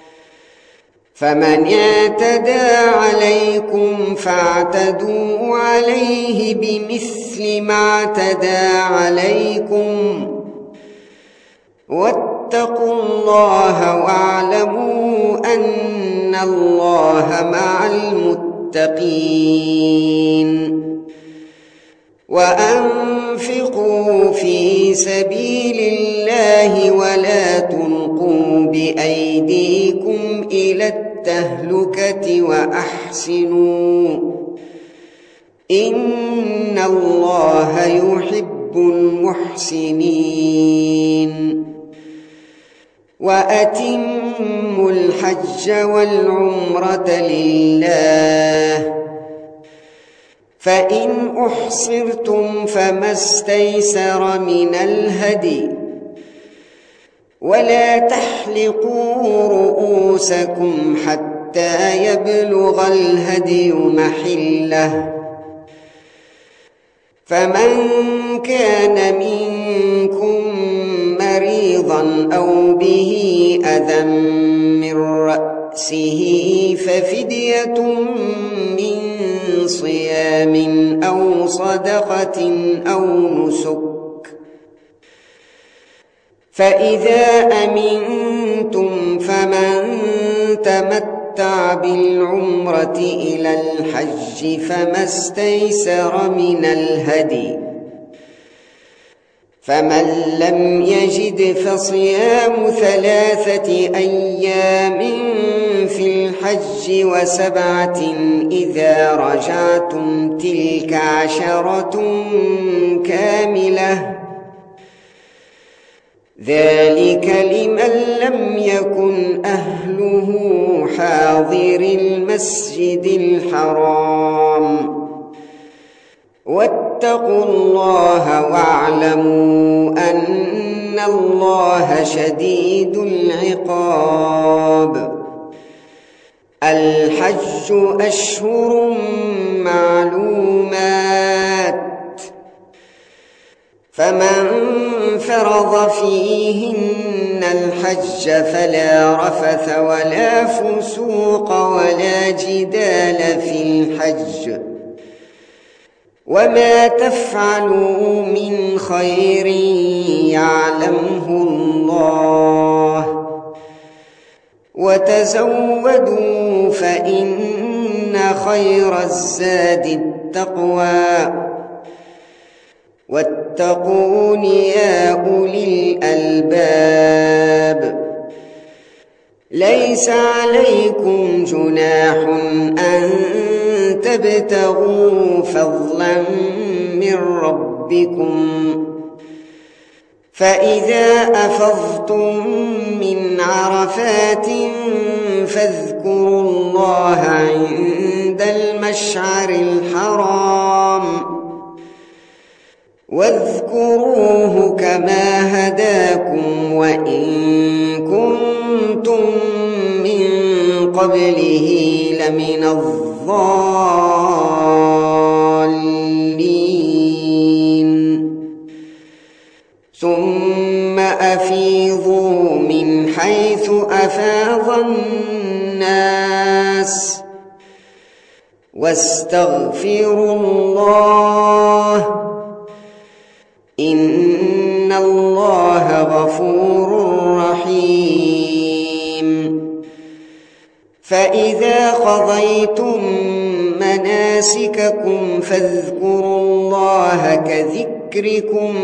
فمن اعتدى عليكم فاعتدوا عليه بمثل ما اعتدى عليكم واتقوا الله واعلموا أن الله مع المتقين وأنفقوا في سبيل الله ولا تلقوا بأيديكم إلى التهلكة وأحسنوا إن الله يحب المحسنين وأتموا الحج والعمرة لله فإن أحصرتم فما استيسر من الهدي ولا تحلقوا رؤوسكم حتى يبلغ الهدي محله فمن كان منكم مريضا أو به أذى من رأسه ففدية من صيام أو صدقة أو نسك فإذا أمنتم فمن تمتع بالعمرة إلى الحج فما استيسر من الهدي فمن لم يجد فصيام ثلاثة أيام في الحج وسبعة إذا رجعتم تلك عشرة كاملة ذلك لمن لم يكن أهله حاضر المسجد الحرام واتقوا الله واعلموا أن الله شديد العقاب الحج أشهر معلومات فمن فرض فيهن الحج فلا رفث ولا فسوق ولا جدال في الحج وما تفعلوا من خير يعلمه الله وتزودوا فإن خير الزاد التقوى واتقون يا أولي الألباب ليس عليكم جناح أن تبتغوا فضلا من ربكم فإذا أفضتم من عرفات فاذكروا الله عند المشعر الحرام واذكروه كما هداكم وإن كنتم من قبله لمن الضالين ثم أفيضوا من حيث أفاض الناس واستغفروا الله إن الله غفور رحيم فإذا قضيتم مناسككم فاذكروا الله كذكركم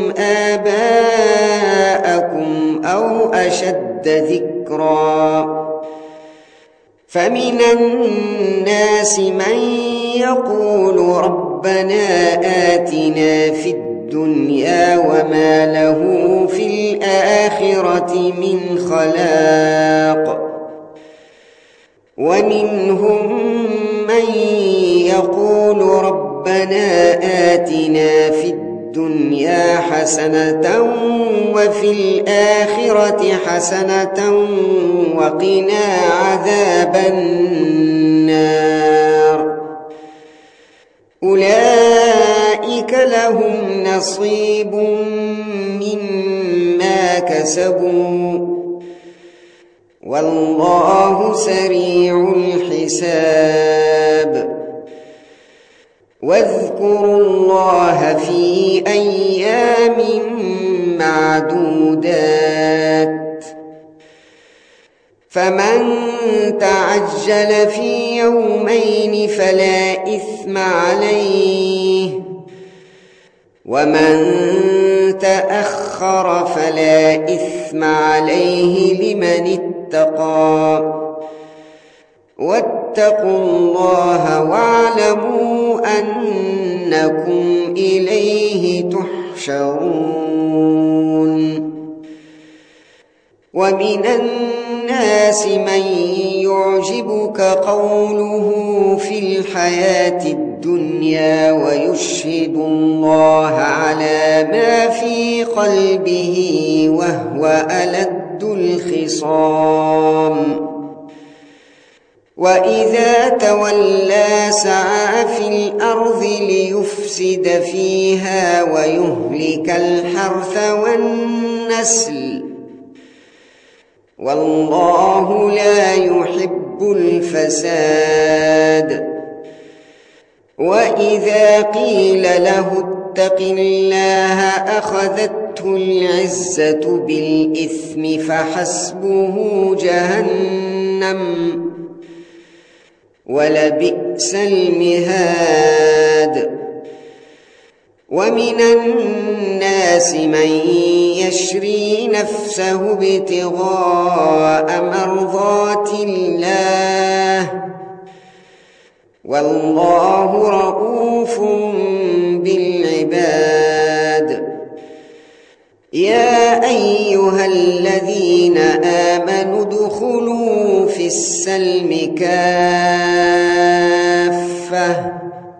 آباءكم أو أشد ذكرا فمن الناس من يقول ربنا آتنا في الدنيا وما له في الآخرة من خلاق ومنهم من يقول ربنا آتنا في الدنيا حسنة وفي الآخرة حسنة وقنا عذاب النار أولئك لهم نصيب مما كسبوا والله سريع الحساب واذكروا الله في أيام معدودات فمن تعجل في يومين فلا إثم عليه ومن تأخر فلا إثم عليه لمن اتقى واتقوا الله واعلموا أنكم إليه تحشرون ومن الناس من يعجبك قوله في الحياة الدنيا ويشهد الله على ما في قلبه وهو ألد الخصام وإذا تولى سعى في الأرض ليفسد فيها ويهلك الحرث والنسل والله لا يحب الفساد وإذا قيل له اتق الله أخذته العزة بالإثم فحسبه جهنم ولبئس المهاد ومن الناس من يشري نفسه ابتغاء مرضات الله والله رؤوف بالعباد يا أيها الذين آمنوا ادخلوا في السلم كافة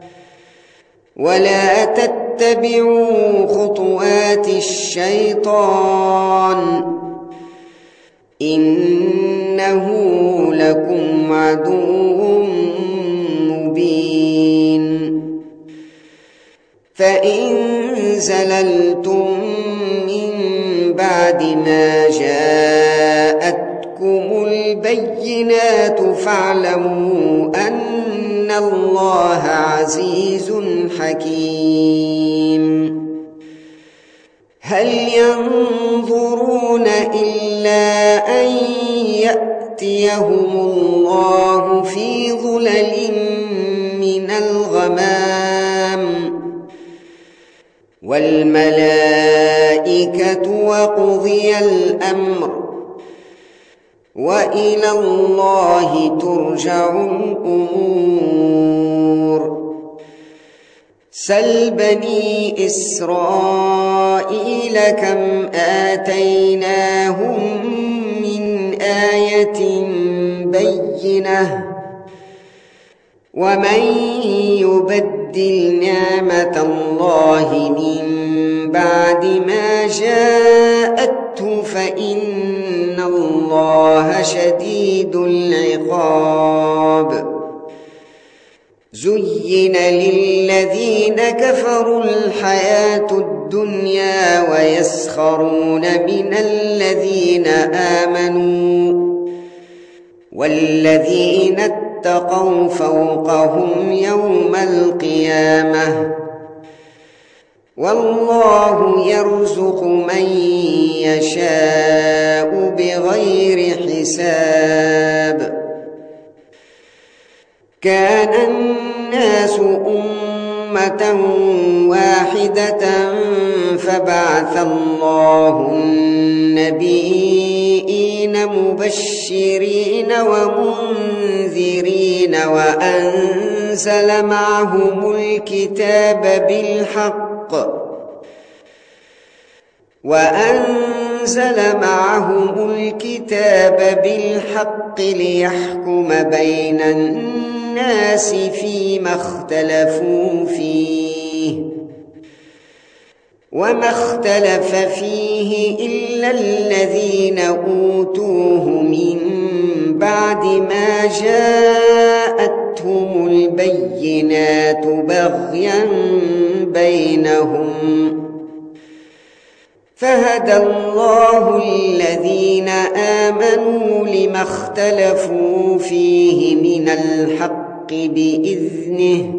ولا تتبعوا خطوات الشيطان إنه لكم عدو مبين فإن زللتم من بعد ما جاءتكم البينات فاعلموا أن الله عزيز حكيم هل ينظرون إلا أن يأتيهم الله في ظلل من الغمام والملائكة وقضي الأمر وإلى الله ترجع الأمور. سل بني إسرائيل كم آتيناهم من آية بينة ومن يبدل نعمة الله من بعد ما جاءته فإن الله شديد العقاب. زين للذين كفروا الحياة الدنيا ويسخرون من الذين آمنوا والذين اتقوا فوقهم يوم القيامة والله يرزق من يشاء بغير حساب. كان الناس أمة واحدة فبعث الله النبيين مبشرين ومنذرين وأنزل معهم الكتاب بالحق وأنزل معهم الكتاب بالحق ليحكم بين الناس فيما اختلفوا فيه وما اختلف فيه إلا الذين أوتوه من بعد ما جاءتهم البينات بغيا بينهم فهدى الله الذين آمنوا لما اختلفوا فيه من الحق بإذنه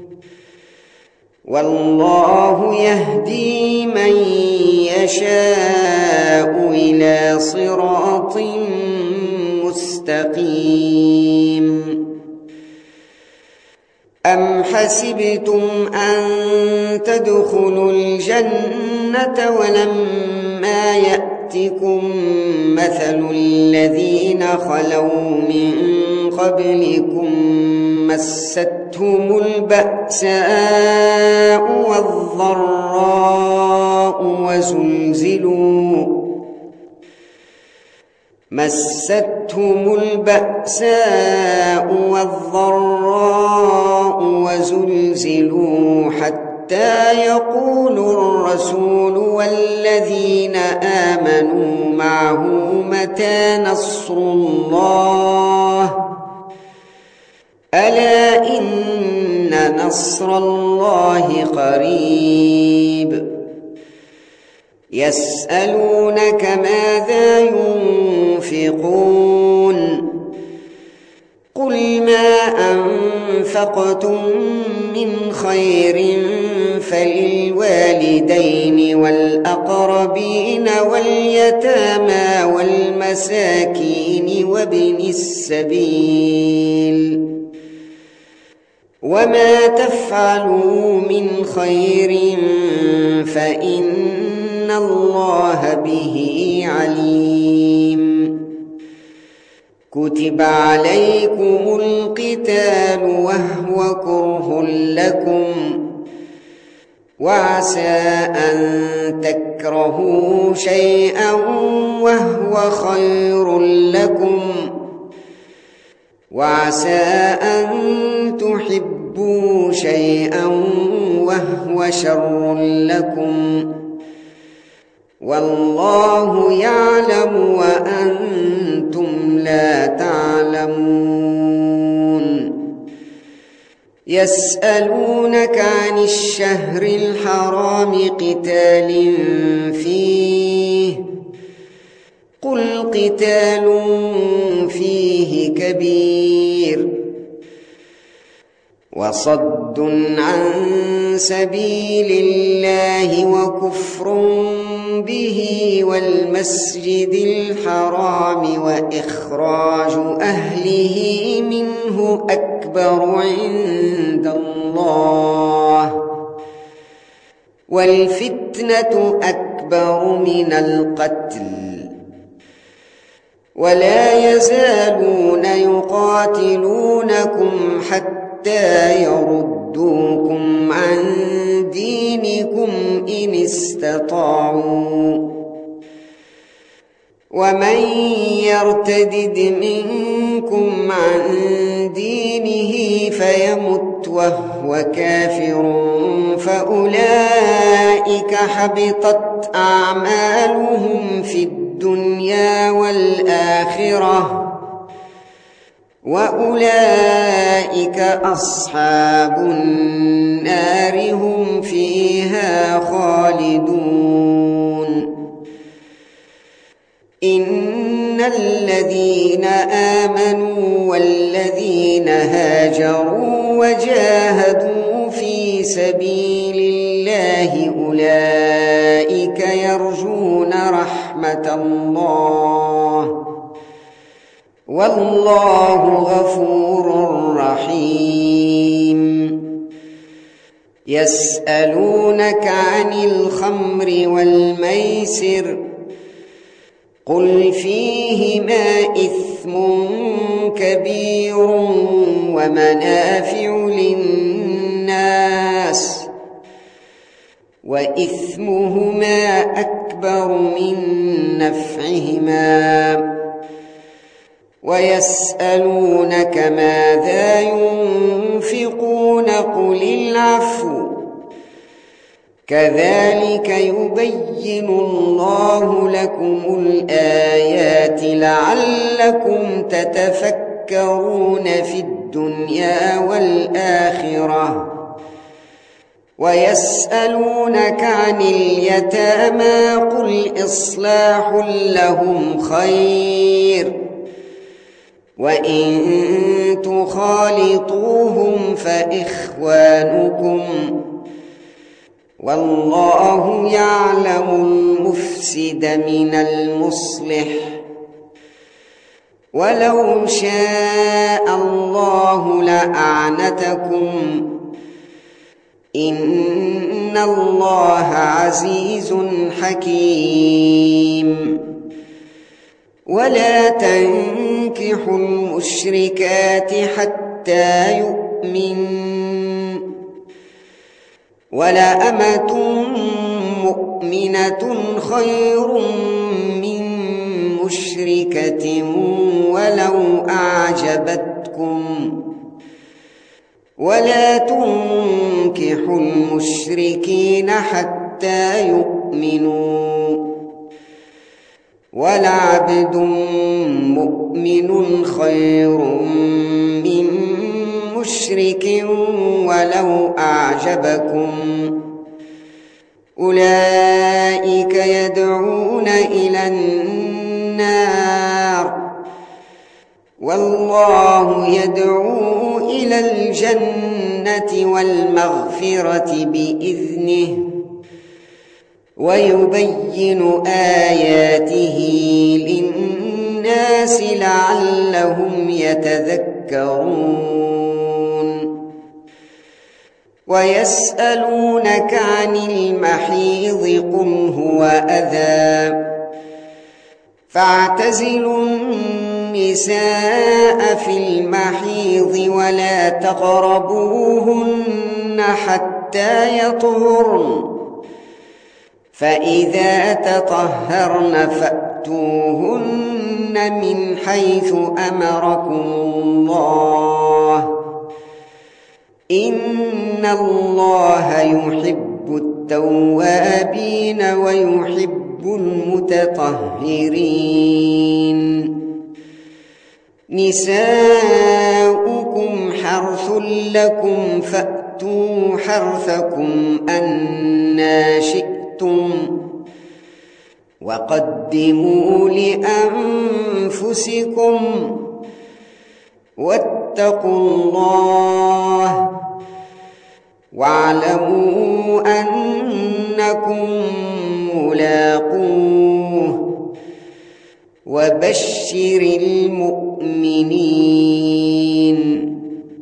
والله يهدي من يشاء إلى صراط مستقيم. أم حسبتم أن تدخلوا الجنة ولما يأتكم مثل الذين خلوا من قبلكم مستهم البأساء والضراء وزلزلوا مستهم البأساء والضراء وزلزلوا حتى يقول الرسول والذين آمنوا معه متى نصر الله ألا إن نصر الله قريب. يسألونك ماذا ينفقون قل ما أنفقتم من خير فللوالدين والأقربين واليتامى والمساكين وابن السبيل وما تفعلوا من خير فإن الله به عليم. كتب عليكم القتال وهو كره لكم وعسى أن تكرهوا شيئا وهو خير لكم وعسى أن تحبوا شيئا وهو شر لكم والله يعلم وأنتم لا تعلمون. يسألونك عن الشهر الحرام قتال فيه قل قتال فيه كبير وصد عن سبيل الله وكفر به والمسجد الحرام وإخراج أهله منه أكبر عند الله والفتنة أكبر من القتل ولا يزالون يقاتلونكم حتى يردوكم عن دينكم إن استطاعوا ومن يرتدد منكم عن دينه فيمت وهو كافر فأولئك حبطت أعمالهم في الدنيا والآخرة وأولئك أصحاب النار هم فيها خالدون إن الذين آمنوا والذين هاجروا وجاهدوا في سبيل الله أولئك يرجون رحمة الله والله غفور رحيم يسألونك عن الخمر والميسر قل فيهما إثم كبير ومنافع للناس وإثمهما أكبر من نفعهما ويسألونك ماذا ينفقون قل العفو كذلك يبين الله لكم الآيات لعلكم تتفكرون في الدنيا والآخرة ويسألونك عن اليتامى قل إصلاح لهم خير وإن تخالطوهم فإخوانكم والله يعلم المفسد من المصلح ولو شاء الله لأعنتكم إن الله عزيز حكيم ولا تنكحوا المشركات حتى يؤمنوا ولأمة مؤمنة خير من مشركة ولو أعجبتكم ولا تنكحوا المشركين حتى يؤمنوا ولعبد مؤمن خير من مشرك ولو أعجبكم أولئك يدعون إلى النار والله يدعو إلى الجنة والمغفرة بإذنه ويبين آياته للناس لعلهم يتذكرون ويسألونك عن المحيض قل هو أذى فاعتزلوا النساء في المحيض ولا تقربوهن حتى يطهرن فإذا تطهرن فأتوهن من حيث أمركم الله إن الله يحب التوابين ويحب المتطهرين نساؤكم حرث لكم فأتوا حرثكم أنى شئتم وقدموا لأنفسكم واتقوا الله واعلموا أنكم ملاقوه وبشر المؤمنين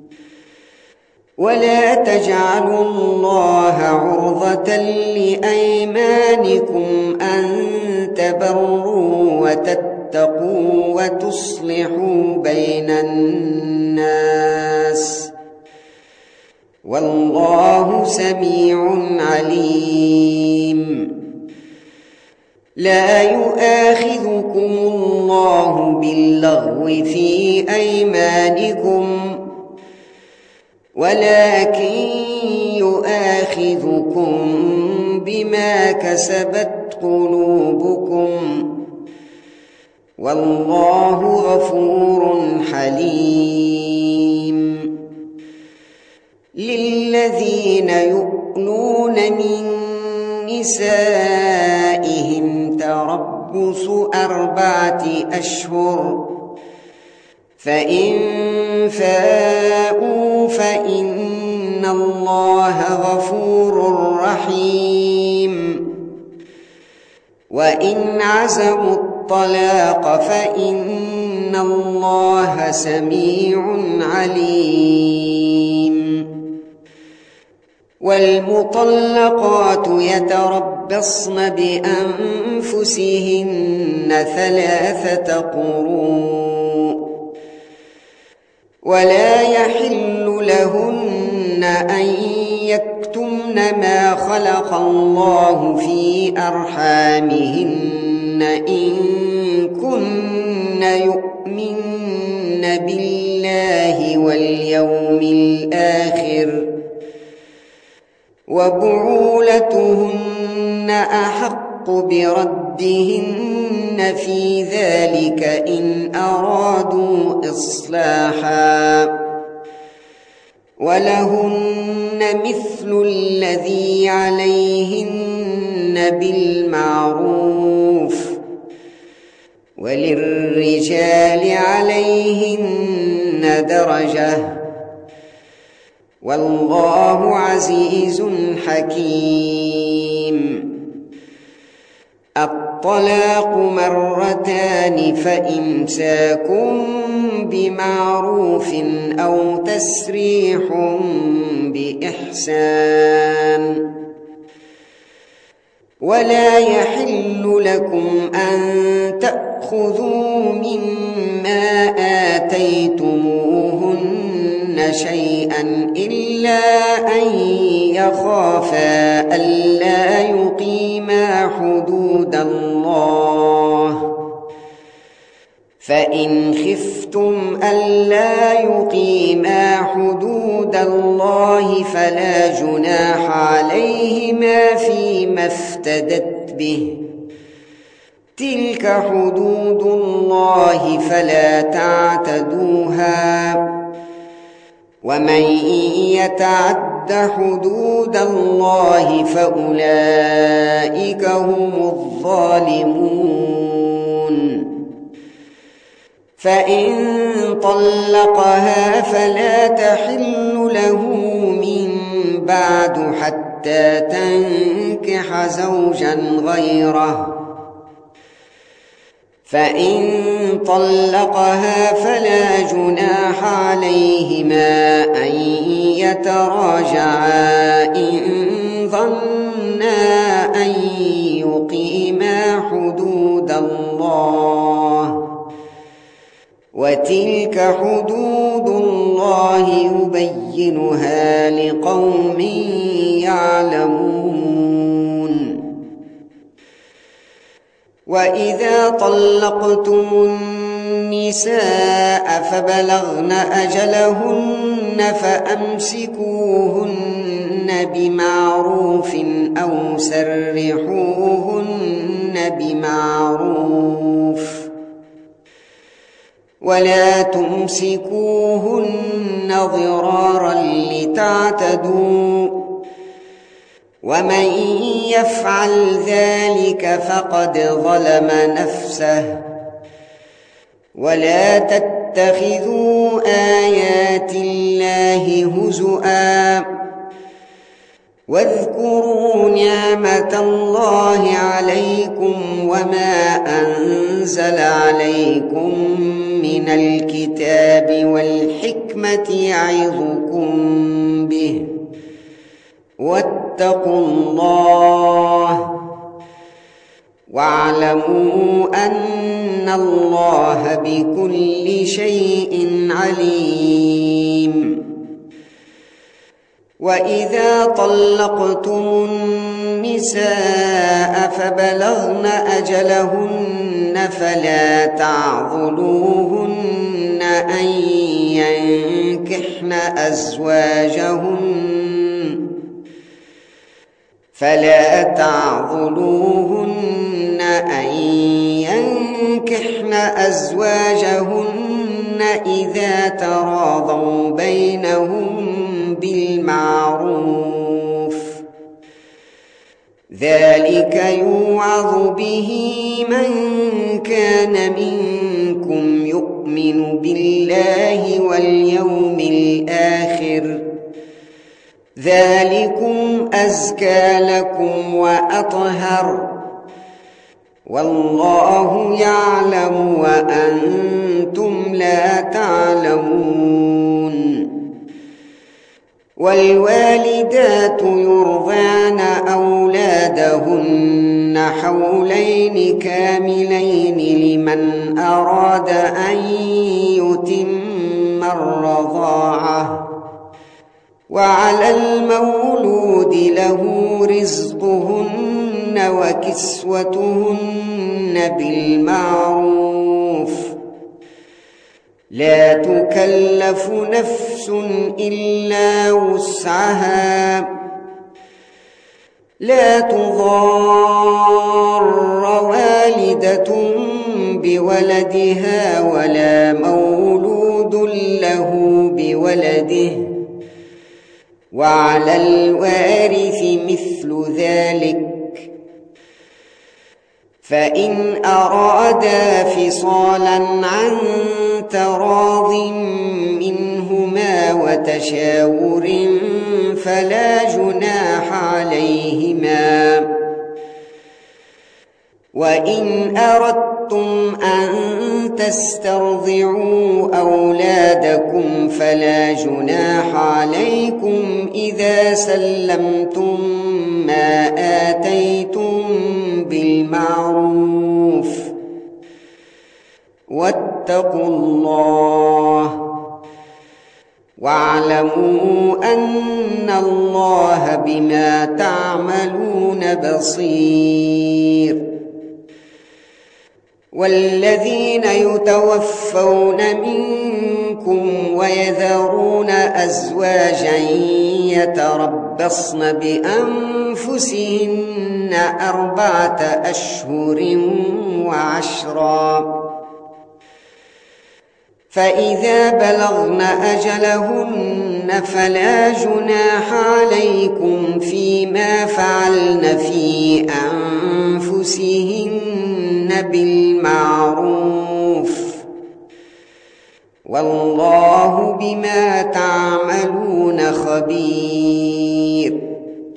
ولا تجعلوا الله عرضة لأيمانكم أن تبروا وتتقوا تتقوا وتصلحوا بين الناس والله سميع عليم. لا يؤاخذكم الله باللغو في أيمانكم ولكن يؤاخذكم بما كسبت قلوبكم والله غفور حليم. للذين يؤلون من نسائهم تربص أربعة أشهر فإن فاءوا فإن الله غفور رحيم. وإن عزموا الطلاق فإن الله سميع عليم. والمطلقات يتربصن بأنفسهن ثلاثة قروء ولا يحل لهن أن يكتمن ما خلق الله في أرحامهن إن كن يؤمن بالله واليوم الآخر وبعولتهن أحق بردهن في ذلك إن أرادوا إصلاحا ولهن مثل الذي عليهن بالمعروف وللرجال عليهن درجة والله عزيز حكيم. الطلاق مرتان فإمساك بمعروف أو تسريح بإحسان. ولا يحل لكم أن تأخذوا مما آتيتموهن شيئا إلا أن يخافا ألا يقيما حدود الله فإن خفتم ألا يقيما حدود الله فلا جناح عليهما فيما افتدت به تلك حدود الله فلا تعتدوها ومن يتعد حدود الله فأولئك هم الظالمون. فإن طلقها فلا تحل له من بعد حتى تنكح زوجا غيره فإن طلقها فلا جناح عليهما أن يتراجعا إن ظنا أن يقيما حدود الله وتلك حدود الله يبينها لقوم يعلمون. وإذا طلقتم النساء فبلغن أجلهن فأمسكوهن بمعروف أو سرحوهن بمعروف ولا تمسكوهن ضرارا لتعتدوا ومن يفعل ذلك فقد ظلم نفسه. ولا تتخذوا آيات الله هزؤا واذكروا نعمة الله عليكم وما أنزل عليكم من الكتاب والحكمة يعظكم به واتقوا الله واعلموا أن الله بكل شيء عليم. وإذا طلقتم النساء فبلغن أجلهن فلا تعضلوهن أن ينكحن أزواجهن فلا تعضلوهن أن ينكحن أزواجهن إذا تراضوا بينهم بالمعروف، ذلك يوعظ به من كان منكم يؤمن بالله واليوم الآخر، ذلكم أزكى لكم وأطهر، والله يعلم وأنتم لا تعلمون. والوالدات يرضعن أولادهن حولين كاملين لمن أراد أن يتم الرضاعة، وعلى المولود له رزقهن وكسوتهن بالمعروف، لا تكلف نفس إلا وسعها، لا تضار والدة بولدها ولا مولود له بولده، وعلى الوارث مثل ذلك، فإن أرادا فصالا عن تراض منهما وتشاور فلا جناح عليهما. وإن أردتم أن تسترضعوا أولادكم فلا جناح عليكم إذا سلمتم ما آتيتم بالمعروف، واتقوا الله واعلموا أن الله بما تعملون بصير. والذين يتوفون منكم ويذرون أزواجا يتربصن بأنفسهن أربعة أشهر وعشرا، فإذا بلغن أجلهن فلا جناح عليكم فيما فعلن في أنفسهن بالمعروف، والله بما تعملون خبير.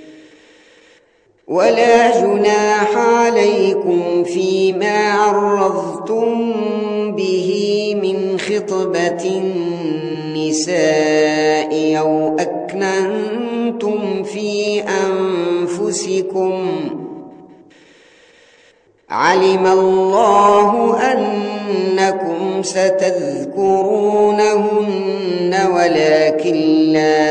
ولا جناح عليكم فيما عرضتم به من خطبة النساء أو أكننتم في أنفسكم، علم الله أنكم ستذكرونهن ولكن لا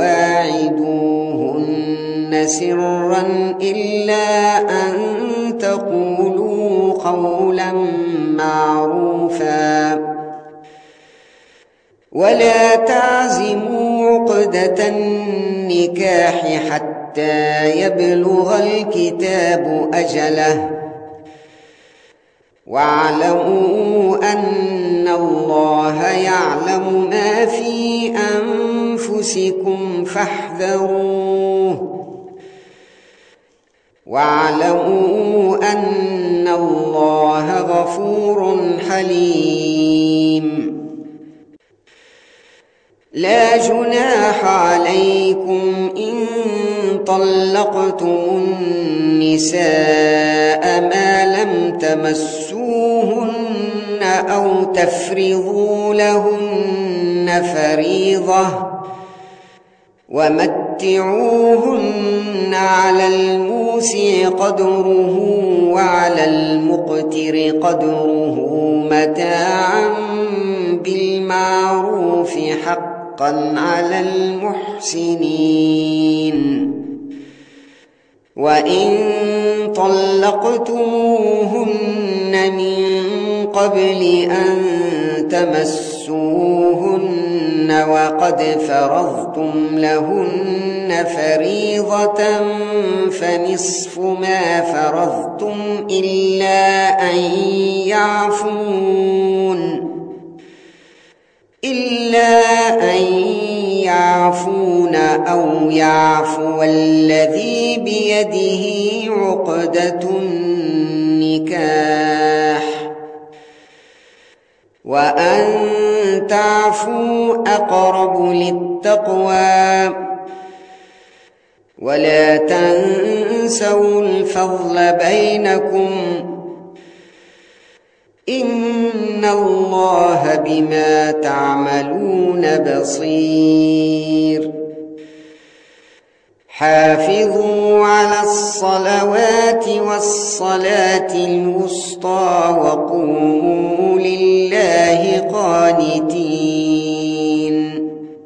تواعدوهن سرا إلا أن تقولوا قولا معروفا، ولا تعزموا عقدة النكاح حتى يبلغ الكتاب أجله، واعلموا أن الله يعلم ما في أنفسكم فاحذروه، واعلموا أن الله غفور حليم. لا جناح عليكم إن طلقتم النساء ما لم تمسوهن أو تفرضوا لهن فريضة، ومتعوهن على الموسع قدره وعلى المقتر قدره متاعا بالمعروف حقا على المحسنين. وإن طلقتموهن من قبل أن تمسوهن وقد فرضتم لهن فريضة فنصف ما فرضتم إلا أن يعفون إلا أن يعفون أو يعفو الذي بيده عقدة النكاح وأن تعفوا أقرب للتقوى ولا تنسوا الفضل بينكم إن الله بما تعملون بصير. حافظوا على الصلوات والصلاة الوسطى وقوموا لله قانتين.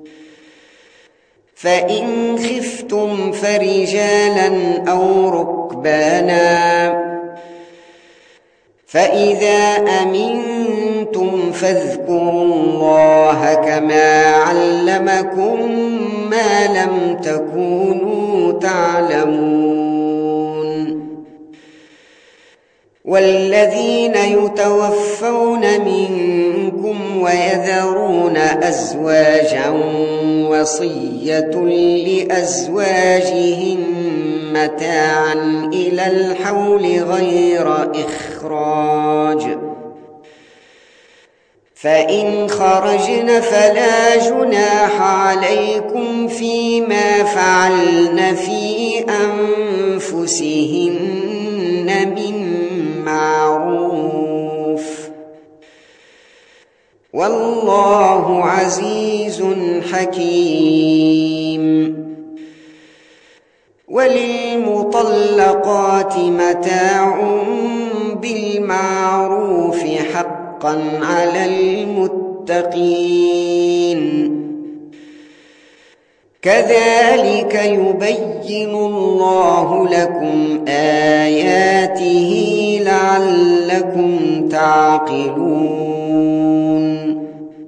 فإن خفتم فرجالا أو ركبانا فإذا أمنتم فاذكروا الله كما علمكم ما لم تكونوا تعلمون. والذين يتوفون منكم ويذرون أزواجا وصية لأزواجهم متاعا إلى الحول غير إخراج فإن خرجن فلا جناح عليكم فيما فعلن في أنفسهن من معروف والله عزيز حكيم. وللمطلقات متاع بالمعروف حقا على المتقين. كذلك يبين الله لكم آياته لعلكم تعقلون.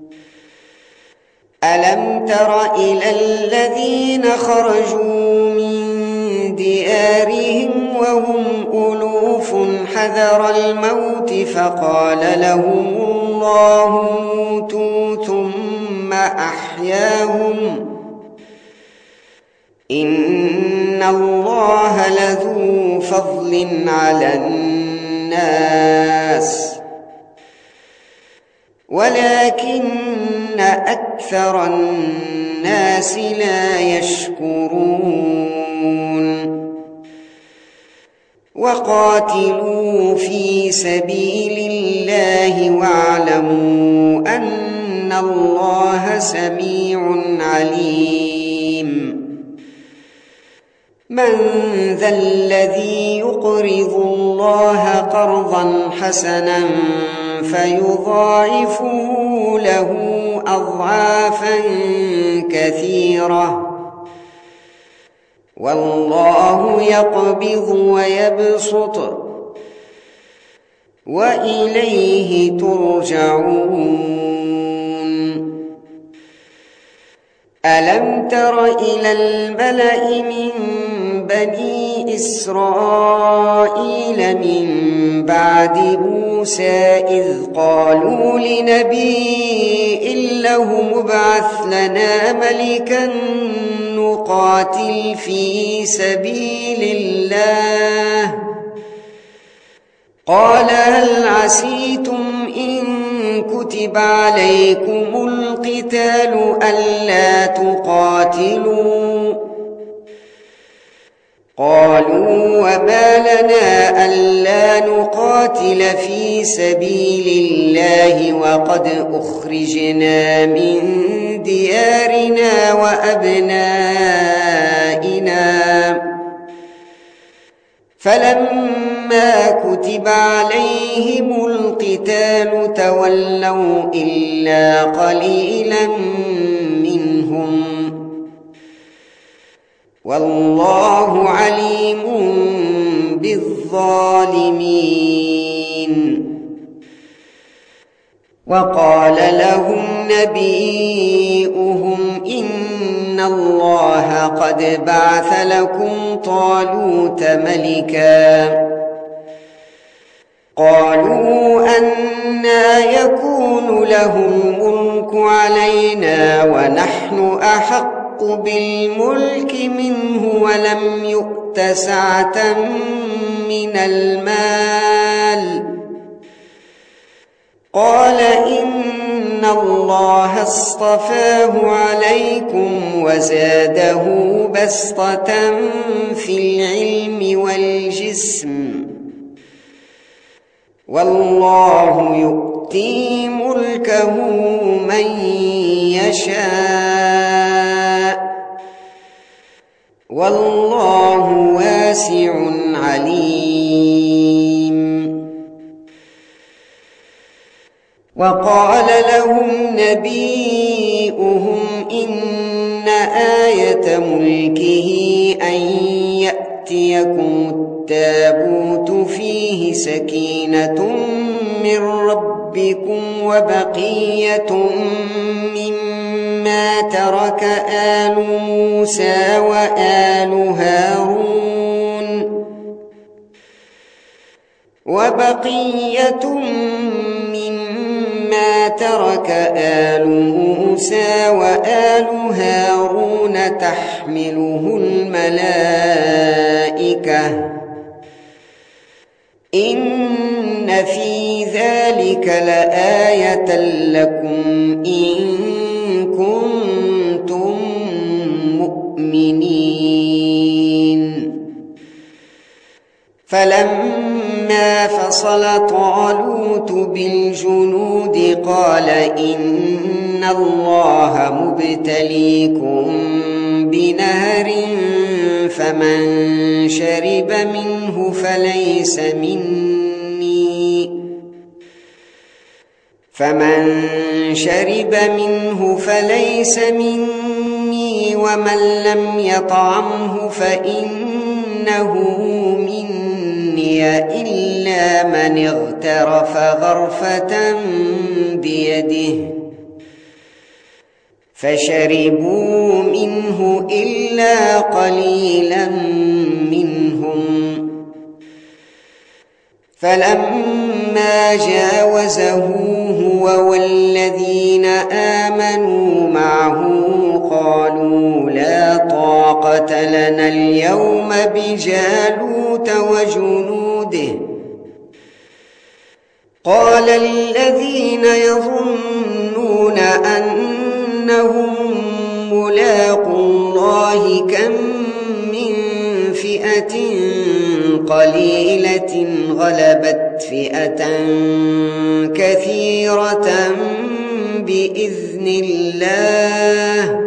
ألم تر إلى الذين خرجوا من ديارهم وهم ألوف حذر الموت فقال لهم الله موتوا ثم أحياهم إن الله لذو فضل على الناس ولكن أكثر الناس لا يشكرون. وقاتلوا في سبيل الله واعلموا أن الله سميع عليم. من ذا الذي يقرض الله قرضا حسنا فيضاعفه له أضعافا كثيرة والله يقبض ويبسط وإليه ترجعون. ألم تر إلى الملأ من بني إسرائيل من بعد موسى إذ قالوا لنبي له ابعث لنا ملكا نقاتل في سبيل الله قال هل عسيتم إن كتب عليكم القتال ألا تقاتلوا قالوا وما لنا ألا نقاتل في سبيل الله وقد أخرجنا من ديارنا وأبنائنا فلما كتب عليهم القتال تولوا إلا قليلا منهم والله عليم بالظالمين. وقال لهم نبيئهم إن الله قد بعث لكم طالوت ملكا قالوا أنى يكون له الملك علينا ونحن أحق بالملك منه ولم يؤت سعة من المال قال إن الله اصطفاه عليكم وزاده بسطة في العلم والجسم والله يؤتي ملكه من يشاء والله واسع عليم. وقال لهم نبيئهم إن آية ملكه أن يأتيكم التابوت فيه سكينة من ربكم وبقية مما ترك آل موسى وآل هارون وبقية مما ترك آل موسى وآل هارون تحمله الملائكة إن في ذلك لآية لكم إن كنتم مؤمنين. فلما فصل طالوت بالجنود قال إن الله مبتليكم بنهر فمن شرب منه فليس مني فمن شرب منه فليس مني ومن لم يطعمه فإنه مني إلا من اغترف غرفة بيده فشربوا منه إلا قليلا منهم فلما جاوزه هو والذين آمنوا معه قالوا لا طاقة لنا اليوم بجالوت وجنوده قال الذين يظنون أنهم ملاقو الله كم من فئة قليلة غلبت فئة كثيرة بإذن الله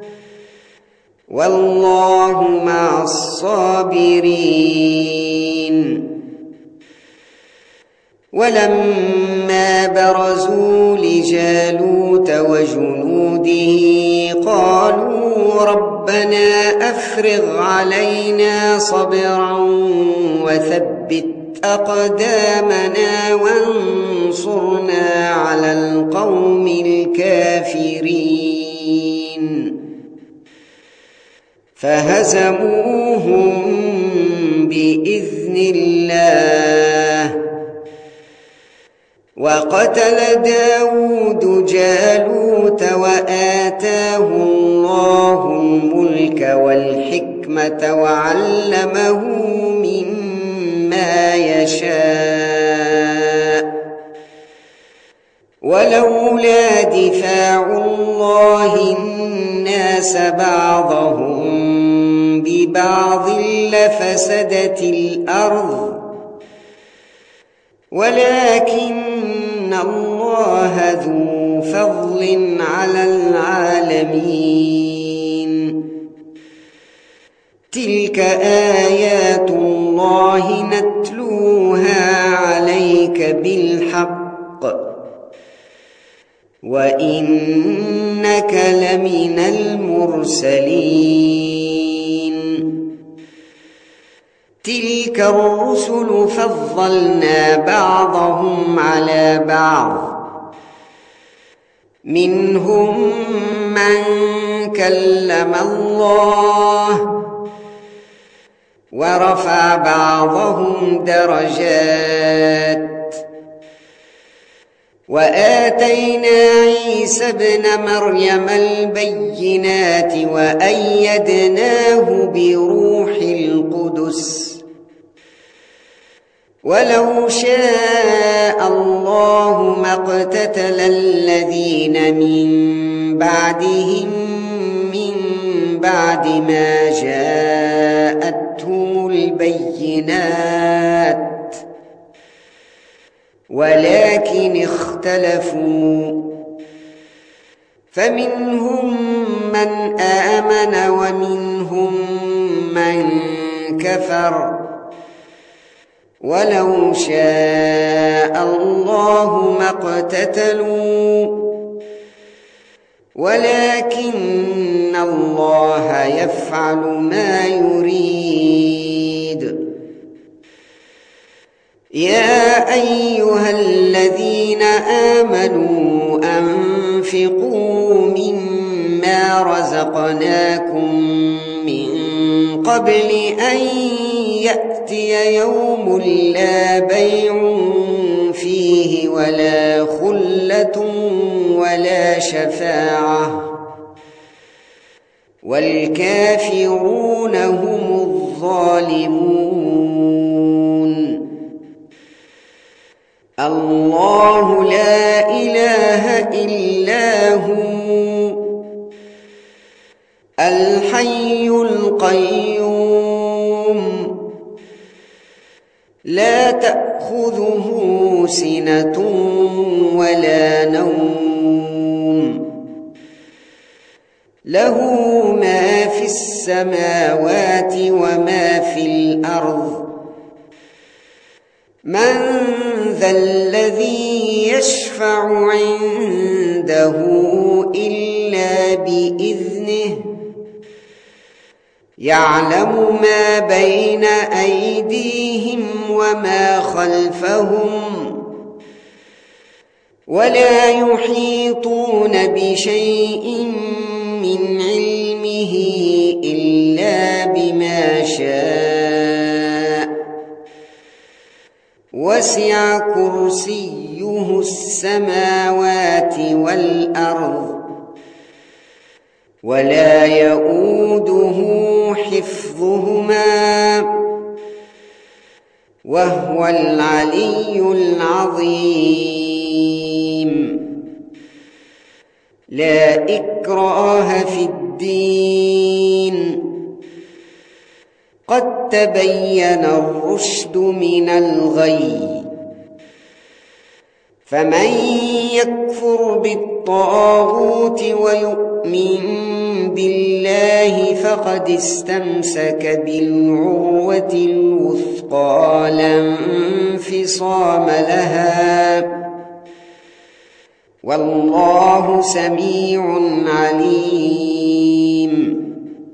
والله مع الصابرين. ولما برزوا لجالوت وجنوده قالوا ربنا أفرغ علينا صبرا وثبت أقدامنا وانصرنا على القوم الكافرين فهزموهم بإذن الله. وقتل داود جالوت وآتاه الله الملك والحكمة وعلمه مما يشاء ولولا دفاع الله الناس بعضهم ببعض لفسدت الأرض ولكن الله ذو فضل على العالمين. العالمين. تلك آيات الله نتلوها عليك بالحق وإنك لمن المرسلين. تلك الرسل فضلنا بعضهم على بعض، منهم من كلم الله ورفع بعضهم درجات، وآتينا عيسى ابن مريم البينات وأيدناه بروح القدس. ولو شاء الله ما اقتتل الذين من بعدهم من بعد ما جاءتهم البينات ولكن اختلفوا، فمنهم من آمن ومنهم من كفر. ولو شاء الله ما اقتتلوا ولكن الله يفعل ما يريد. يا أيها الذين آمنوا أنفقوا مما رزقناكم من قبل أن يأتي يوم لا بيع فيه ولا خلة ولا شفاعة والكافرون هم الظالمون. الله لا إله إلا هو الحي القيوم لا تأخذه سنة ولا نوم، له ما في السماوات وما في الأرض. من ذا الذي يشفع عنده إلا بإذنه، يعلم ما بين أيديهم وما خلفهم ولا يحيطون بشيء من علمه إلا بما شاء، وسع كرسيه السماوات والأرض ولا يؤوده حفظهما وهو العلي العظيم. لا إكراه في الدين، قد تبين الرشد من الغي، فمن يكفر بالطاغوت ويؤمن بالله فقد استمسك بالعروة الوثقى لا انفصام لها، والله سميع عليم.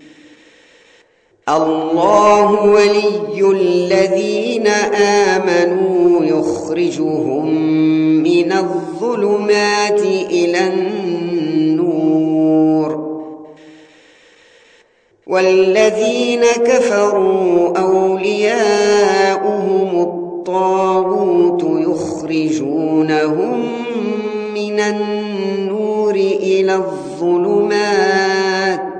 الله ولي الذين آمنوا يخرجهم من الظلمات إلى النور، والذين كفروا أولياؤهم الطاغوت يخرجونهم من النور إلى الظلمات،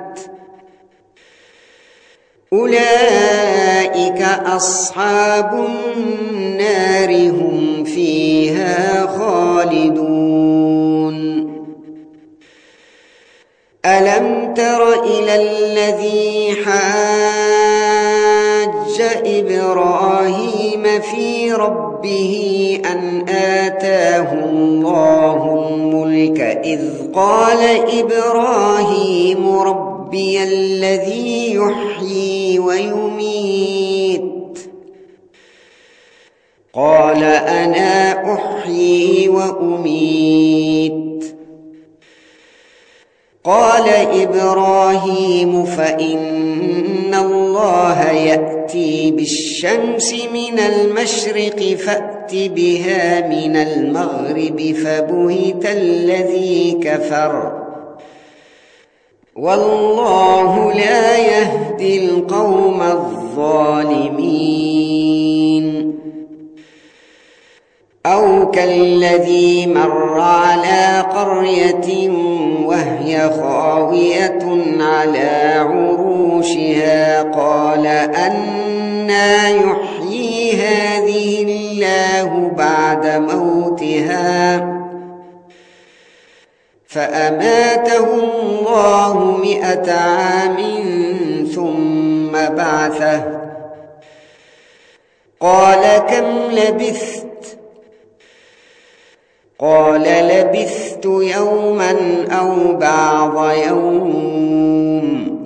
أولئك أصحاب النار هم فيها خالدون. ألم تر إلى الذي حاج إبراهيم في ربه أن آتاه الله الملك إذ قال إبراهيم ربي الذي يحيي ويميت قال أنا أحيي وأميت قال إبراهيم فإن الله يأتي بالشمس من المشرق فأت بها من المغرب فبهت الذي كفر والله لا يهدي القوم الظالمين أو كالذي مر على قرية وهي خاوية على عروشها قال أنى يحيي هذه الله بعد موتها فأماته الله مئة عام ثم بعثه قال كم لبثت قال لبثت يوما أو بعض يوم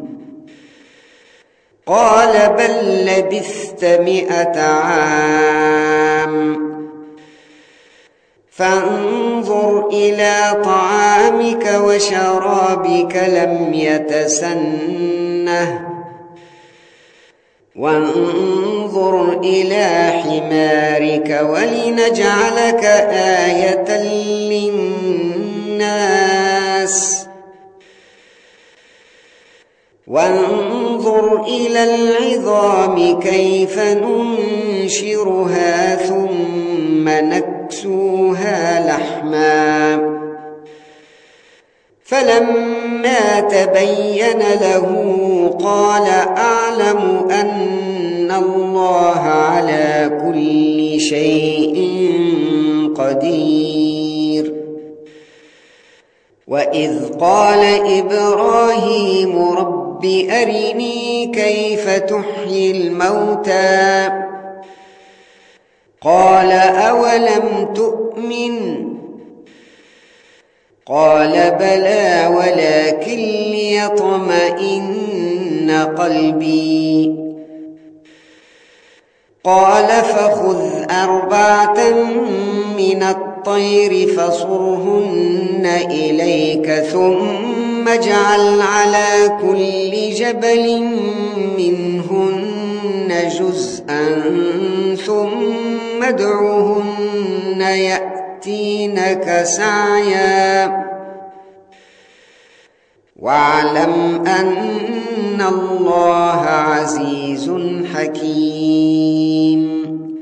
قال بل لبثت مئة عام فانظر إلى طعامك وشرابك لم يتسنه وانظر إلى حمارك ولنجعلك آية للناس وانظر إلى العظام كيف ننشرها ثم نكسوها لحما فلما تبين له قال أعلم أن الله على كل شيء قدير وإذ قال إبراهيم رب أرني كيف تحيي الموتى قال أولم تؤمن قال بلى ولكن ليطمئن قلبي قال فخذ أربعة من الطير فصرهن إليك ثم اجعل على كل جبل منهن جزءا ثم ادعهن يأتينك سعيا واعلم أن الله عزيز حكيم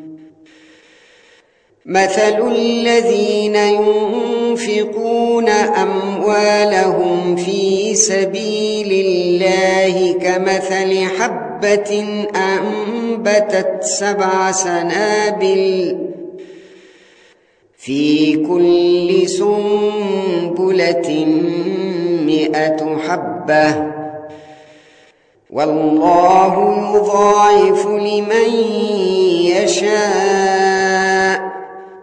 مثل الذين ينفقون أموالهم في سبيل الله كمثل حبة أنبتت سبع سنابل في كل سنبلة مئة حبة والله يضاعف لمن يشاء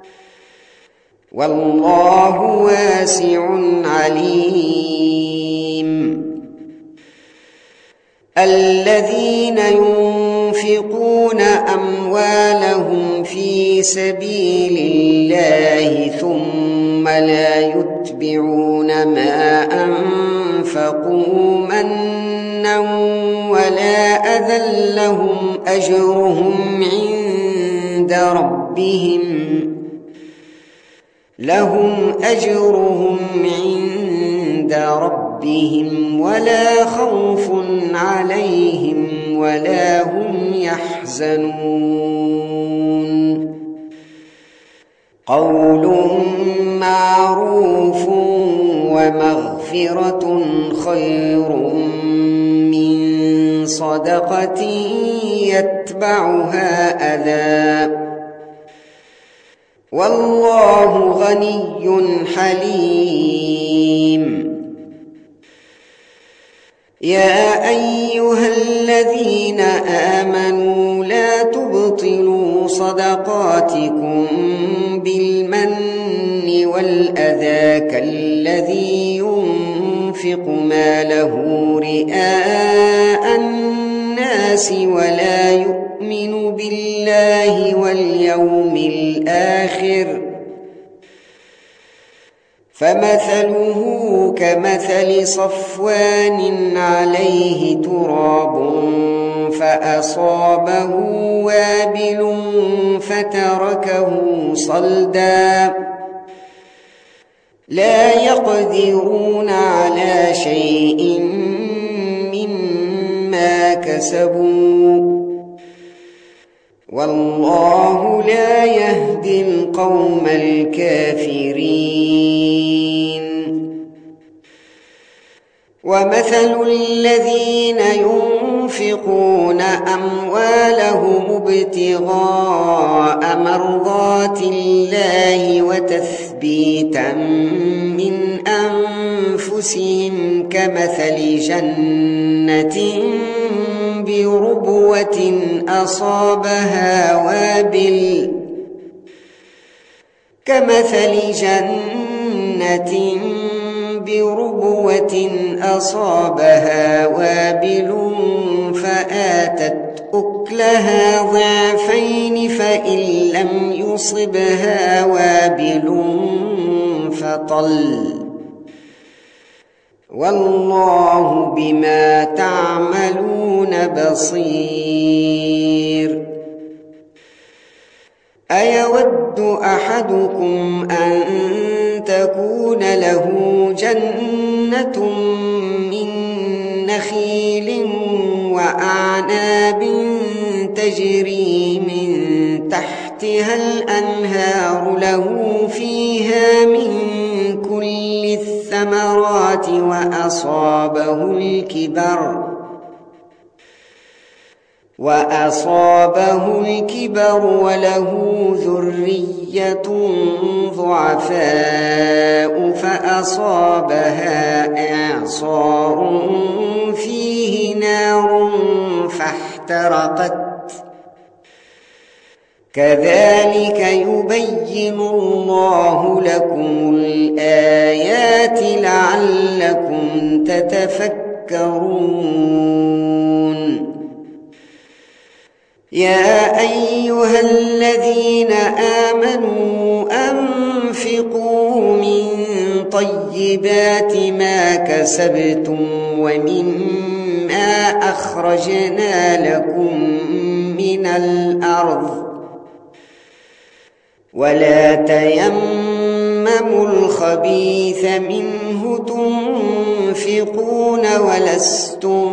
والله واسع عليم الذين ينفقون أموالهم في سبيل الله ثم لا يتبعون ما أنفقوا منا ولا أذى لهم أجرهم عند ربهم لهم أجرهم عند ربهم ولا خوف عليهم ولا هم يحزنون قول معروف ومغفرة خير من صدقة يتبعها أذى والله غني حليم يا أيها الذين آمنوا لا تبطلوا صدقاتكم بالمن والأذى كالذي ينفق ينفق ماله رئاء الناس ولا يؤمن بالله واليوم الآخر فمثله كمثل صفوان عليه تراب فأصابه وابل فتركه صلدا لا يقدرون على شيء مما كسبوا والله لا يهدي القوم الكافرين. ومثل الذين ينفقون أموالهم ابتغاء مرضات الله وتثبيتا من أنفسهم كمثل جنة بربوة أصابها وابل كمثل جنة بربوة أصابها وابل فآتت أكلها ضعفين فإن لم يصبها وابل فطل والله بما تعملون بصير. أيود أحدكم أن تكون له جنة من نخيل وأعناب تجري من تحتها الأنهار له فيها من كل الثمرات وأصابه الكبر وأصابه الكبر وله ذرية ضعفاء فأصابها إعصار فيه نار فاحترقت كذلك يبين الله لكم الآيات لعلكم تتفكرون. يا أيها الذين آمنوا أنفقوا من طيبات ما كسبتم ومما أخرجنا لكم من الأرض ولا تيمموا الخبيث منه تنفقون ولستم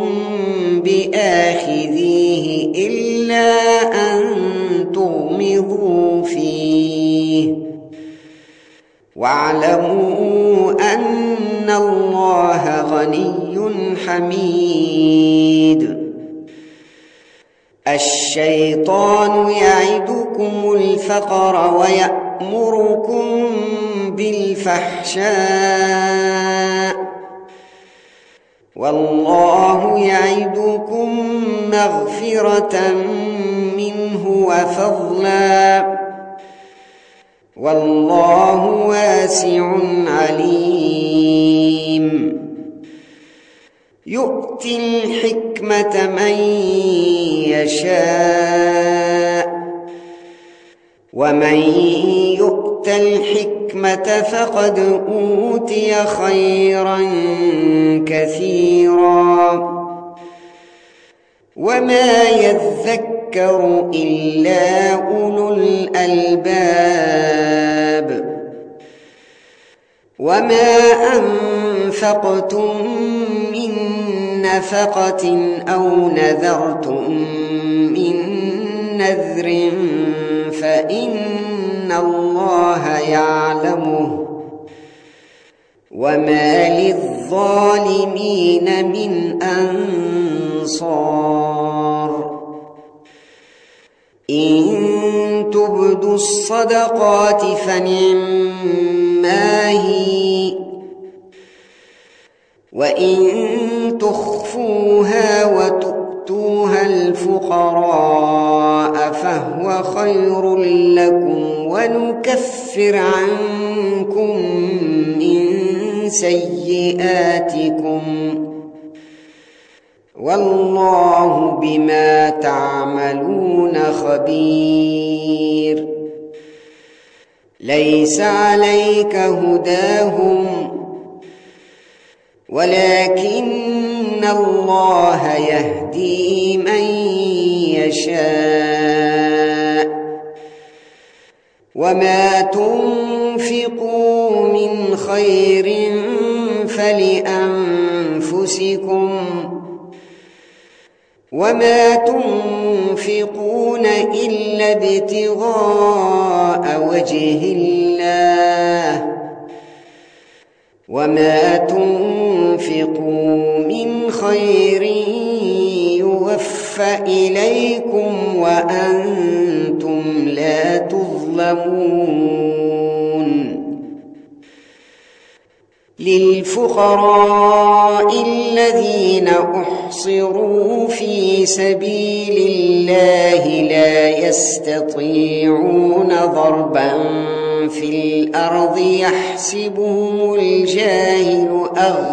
بآخذيه إلا أن تغمضوا فيه واعلموا أن الله غني حميد. الشيطان يعدكم الفقر ويأمركم بالفحشاء والله يعدكم مغفرة منه وفضلا والله واسع عليم. يؤتي الحكمة من يشاء ومن يؤت الحكمة فقد أوتي خيرا كثيرا وما يذكر إلا أولو الألباب. وما أنفقتم من نفقة أو نذرتم من نذر فإن الله يعلمه وما للظالمين من أنصار. إن تبدوا الصدقات فنعما هي وإن تخفوها وتؤتوها الفقراء فهو خير لكم ونكفر عنكم من سيئاتكم والله بما تعملون خبير ليس عليك هداهم ولكن الله يهدي من يشاء وما تنفقوا من خير فلأنفسكم وما تنفقون إلا ابتغاء وجه الله وما تنفقوا من خير يوفى إليكم وأنتم لا تظلمون للفقراء الذين أحصروا في سبيل الله لا يستطيعون ضربا في الأرض يحسبهم الجاهل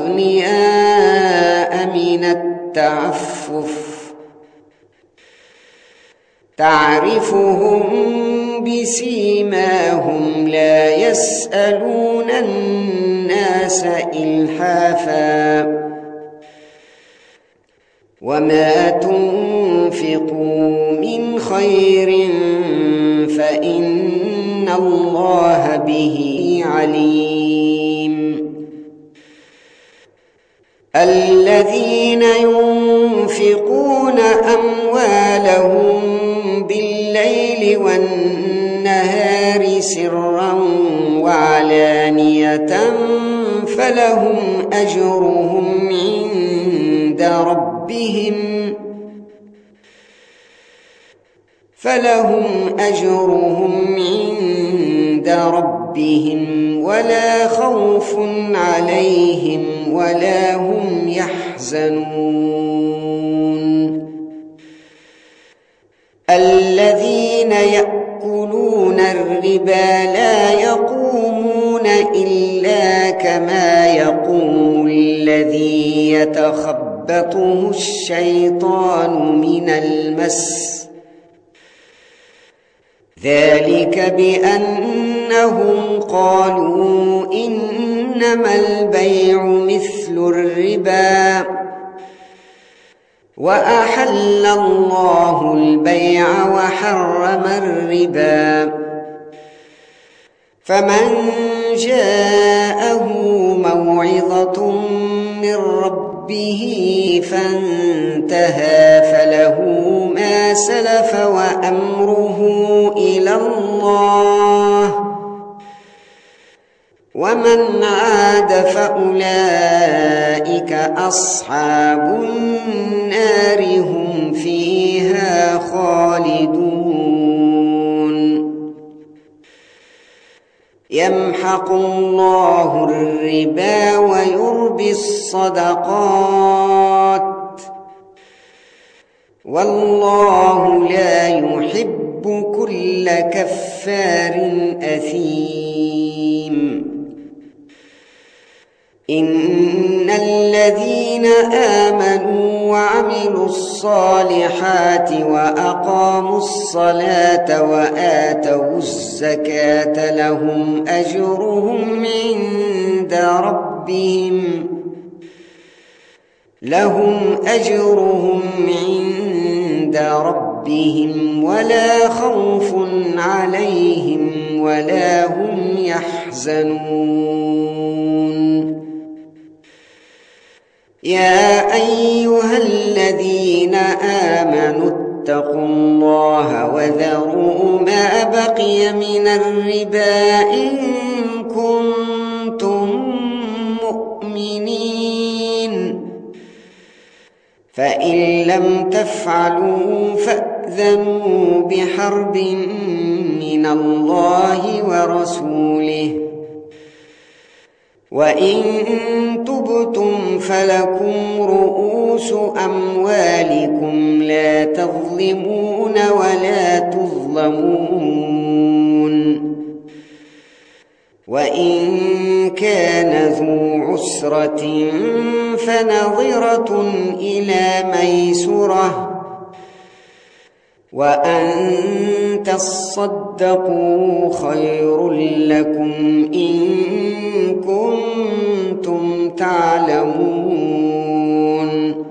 أغنياء من التعفف تعرفهم بسيماهم لا يسألون الناس إلحافا وما تنفقوا من خير فإن الله به عليم الذين ينفقون أموالهم بالليل والنهار سرا وعلانية فلهم أجرهم عند ربهم فلهم أجرهم عند ربهم ولا خوف عليهم ولا هم يحزنون الذين يأكلون الربا لا يقومون إلا كما يقوم الذي يتخبطه الشيطان من المس ذلك بأنهم قالوا إنما البيع مثل الربا وأحل الله البيع وحرم الربا فمن جاءه موعظة من ربه فانتهى فله ما سلف وأمره إلى الله ومن عاد فأولئك أصحاب النار هم فيها خالدون يمحق الله الربا ويربي الصدقات والله لا يحب كل كفار أثيم إن الذين آمنوا وعملوا الصالحات وأقاموا الصلاة وآتوا الزكاة لهم أجرهم عند ربهم لهم أجرهم عند ربهم ولا خوف عليهم ولا هم يحزنون يا أيها الذين آمنوا اتقوا الله وذروا ما بقي من الربا إن كنتم مؤمنين فإن لم تفعلوا فأذنوا بحرب من الله ورسوله وإن تبتم فلكم رؤوس أموالكم لا تظلمون ولا تظلمون وإن كان ذو عسرة فنظرة إلى ميسرة وأن تصدقوا خير لكم إن كنتم تعلمون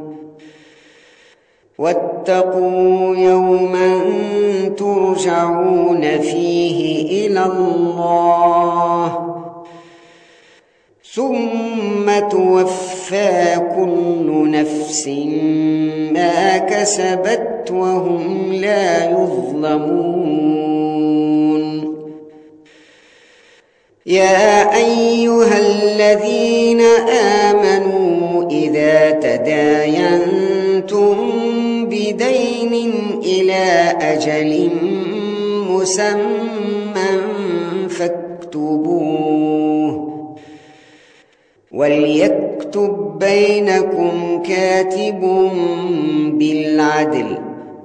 واتقوا يوما ترجعون فيه إلى الله ثم توفى كل نفس ما كسبت وهم لا يظلمون يا أيها الذين آمنوا إذا تداينتم بدين إلى أجل مسمى فاكتبوه وليكتب بينكم كاتب بالعدل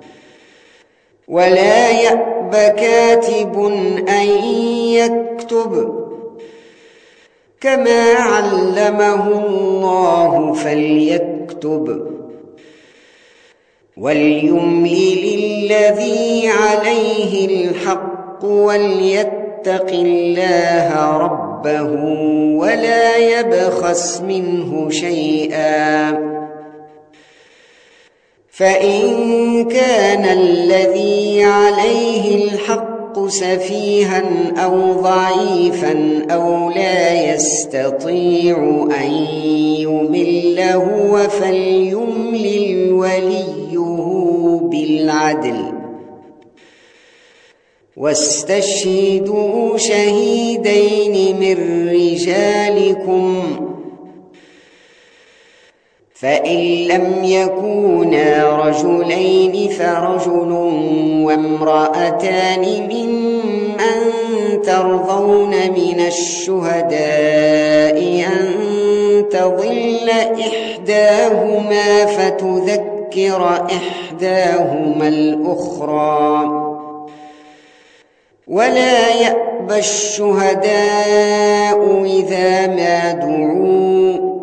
ولا يأب كاتب أن يكتب كما علمه الله فليكتب وليملل الذي عليه الحق وليتق الله ربه ولا يبخس منه شيئا فإن كان الذي عليه الحق سفيها أو ضعيفا أو لا يستطيع أن يمل هو فليملل وليه بالعدل واستشهدوا شهيدين من رجالكم فإن لم يكونا رجلين فرجل وامرأتان ممن ترضون من الشهداء أن تضل إحداهما فتذكر إحداهما الأخرى ولا يأبى الشهداء إذا ما دعوا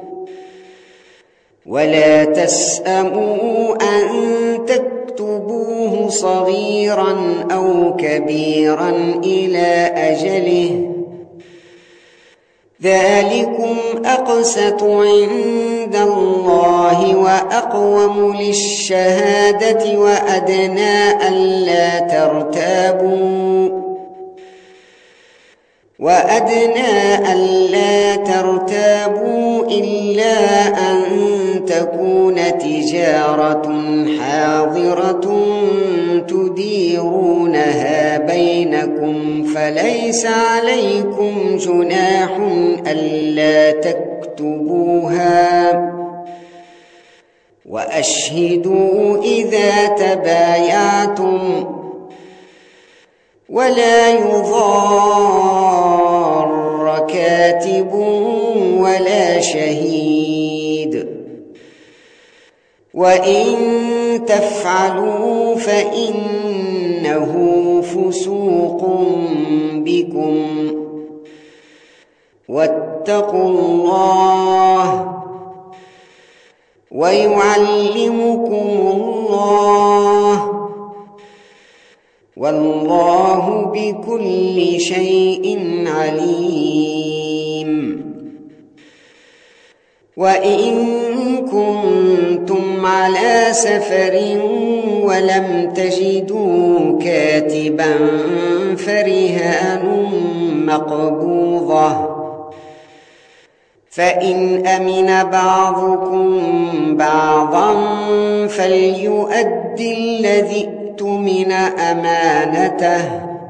ولا تسأموا أن تكتبوه صغيرا أو كبيرا إلى أجله ذلكم أقسط عند الله وأقوم للشهادة وأدنى ألا ترتابوا وأدنى ألا ترتابوا إلا أن تكون تجارة حاضرة تديرونها بينكم فليس عليكم جناح ألا تكتبوها وأشهدوا إذا تبايعتم ولا يضار كاتب ولا شهيد وإن تفعلوا فإنه فسوق بكم واتقوا الله ويعلمكم الله والله بكل شيء عليم وإن كنتم على سفر ولم تجدوا كاتبا فرهان مقبوضة فإن أمن بعضكم بعضا فليؤدي الذي اؤتمن أمانته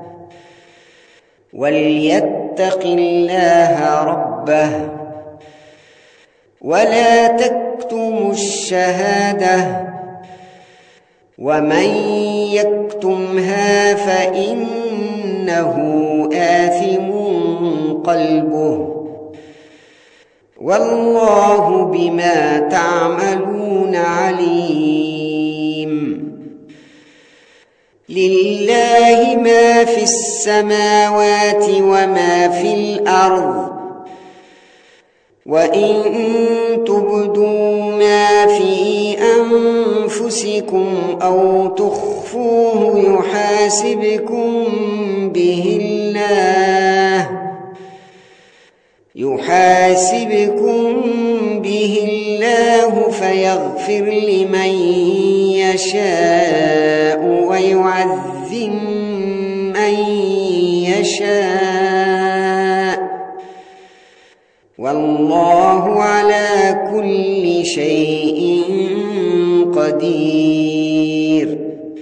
وليتق الله ربه ولا تكتموا الشهادة ومن يكتمها فإنه آثم قلبه والله بما تعملون عليم لله لله ما في السماوات وما في الأرض وإن تبدوا ما في أنفسكم أو تخفوه يحاسبكم به الله يحاسبكم به الله فيغفر لمن يشاء ويعذب من يشاء والله على كل شيء قدير.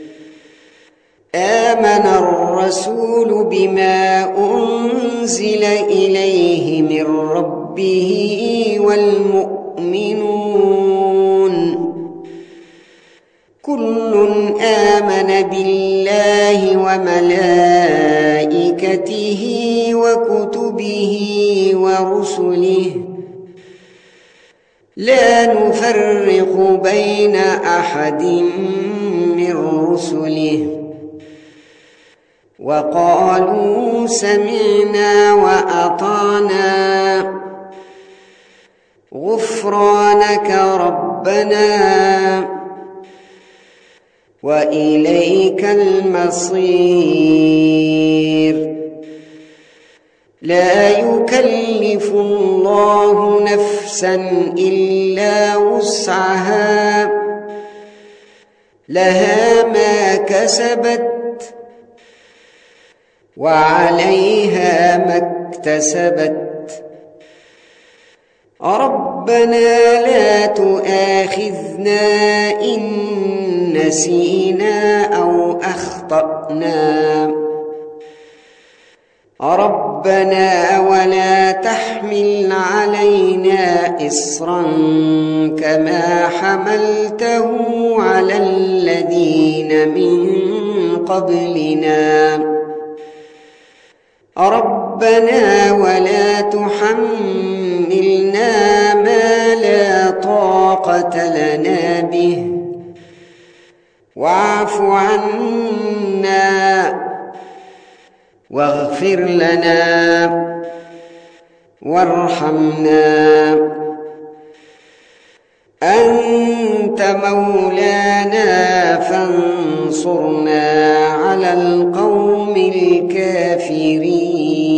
آمن الرسول بما أنزل إليه من ربه والمؤمنون كل آمن بالله وملائكته وكتبه ورسله لا نفرق بين أحد من رسله وقالوا سمعنا وأطعنا غفرانك ربنا وإليك المصير. لا يكلف الله نفسا إلا وسعها لها ما كسبت وعليها ما اكتسبت. ربنا لا تؤاخذنا إن نسينا أو أخطأنا ربنا ولا تحمل علينا إصرا كما حملته على الذين من قبلنا ربنا ولا تحملنا ما لا طاقة لنا به واعف عنا واغفر لنا وارحمنا أنت مولانا فانصرنا على القوم الكافرين.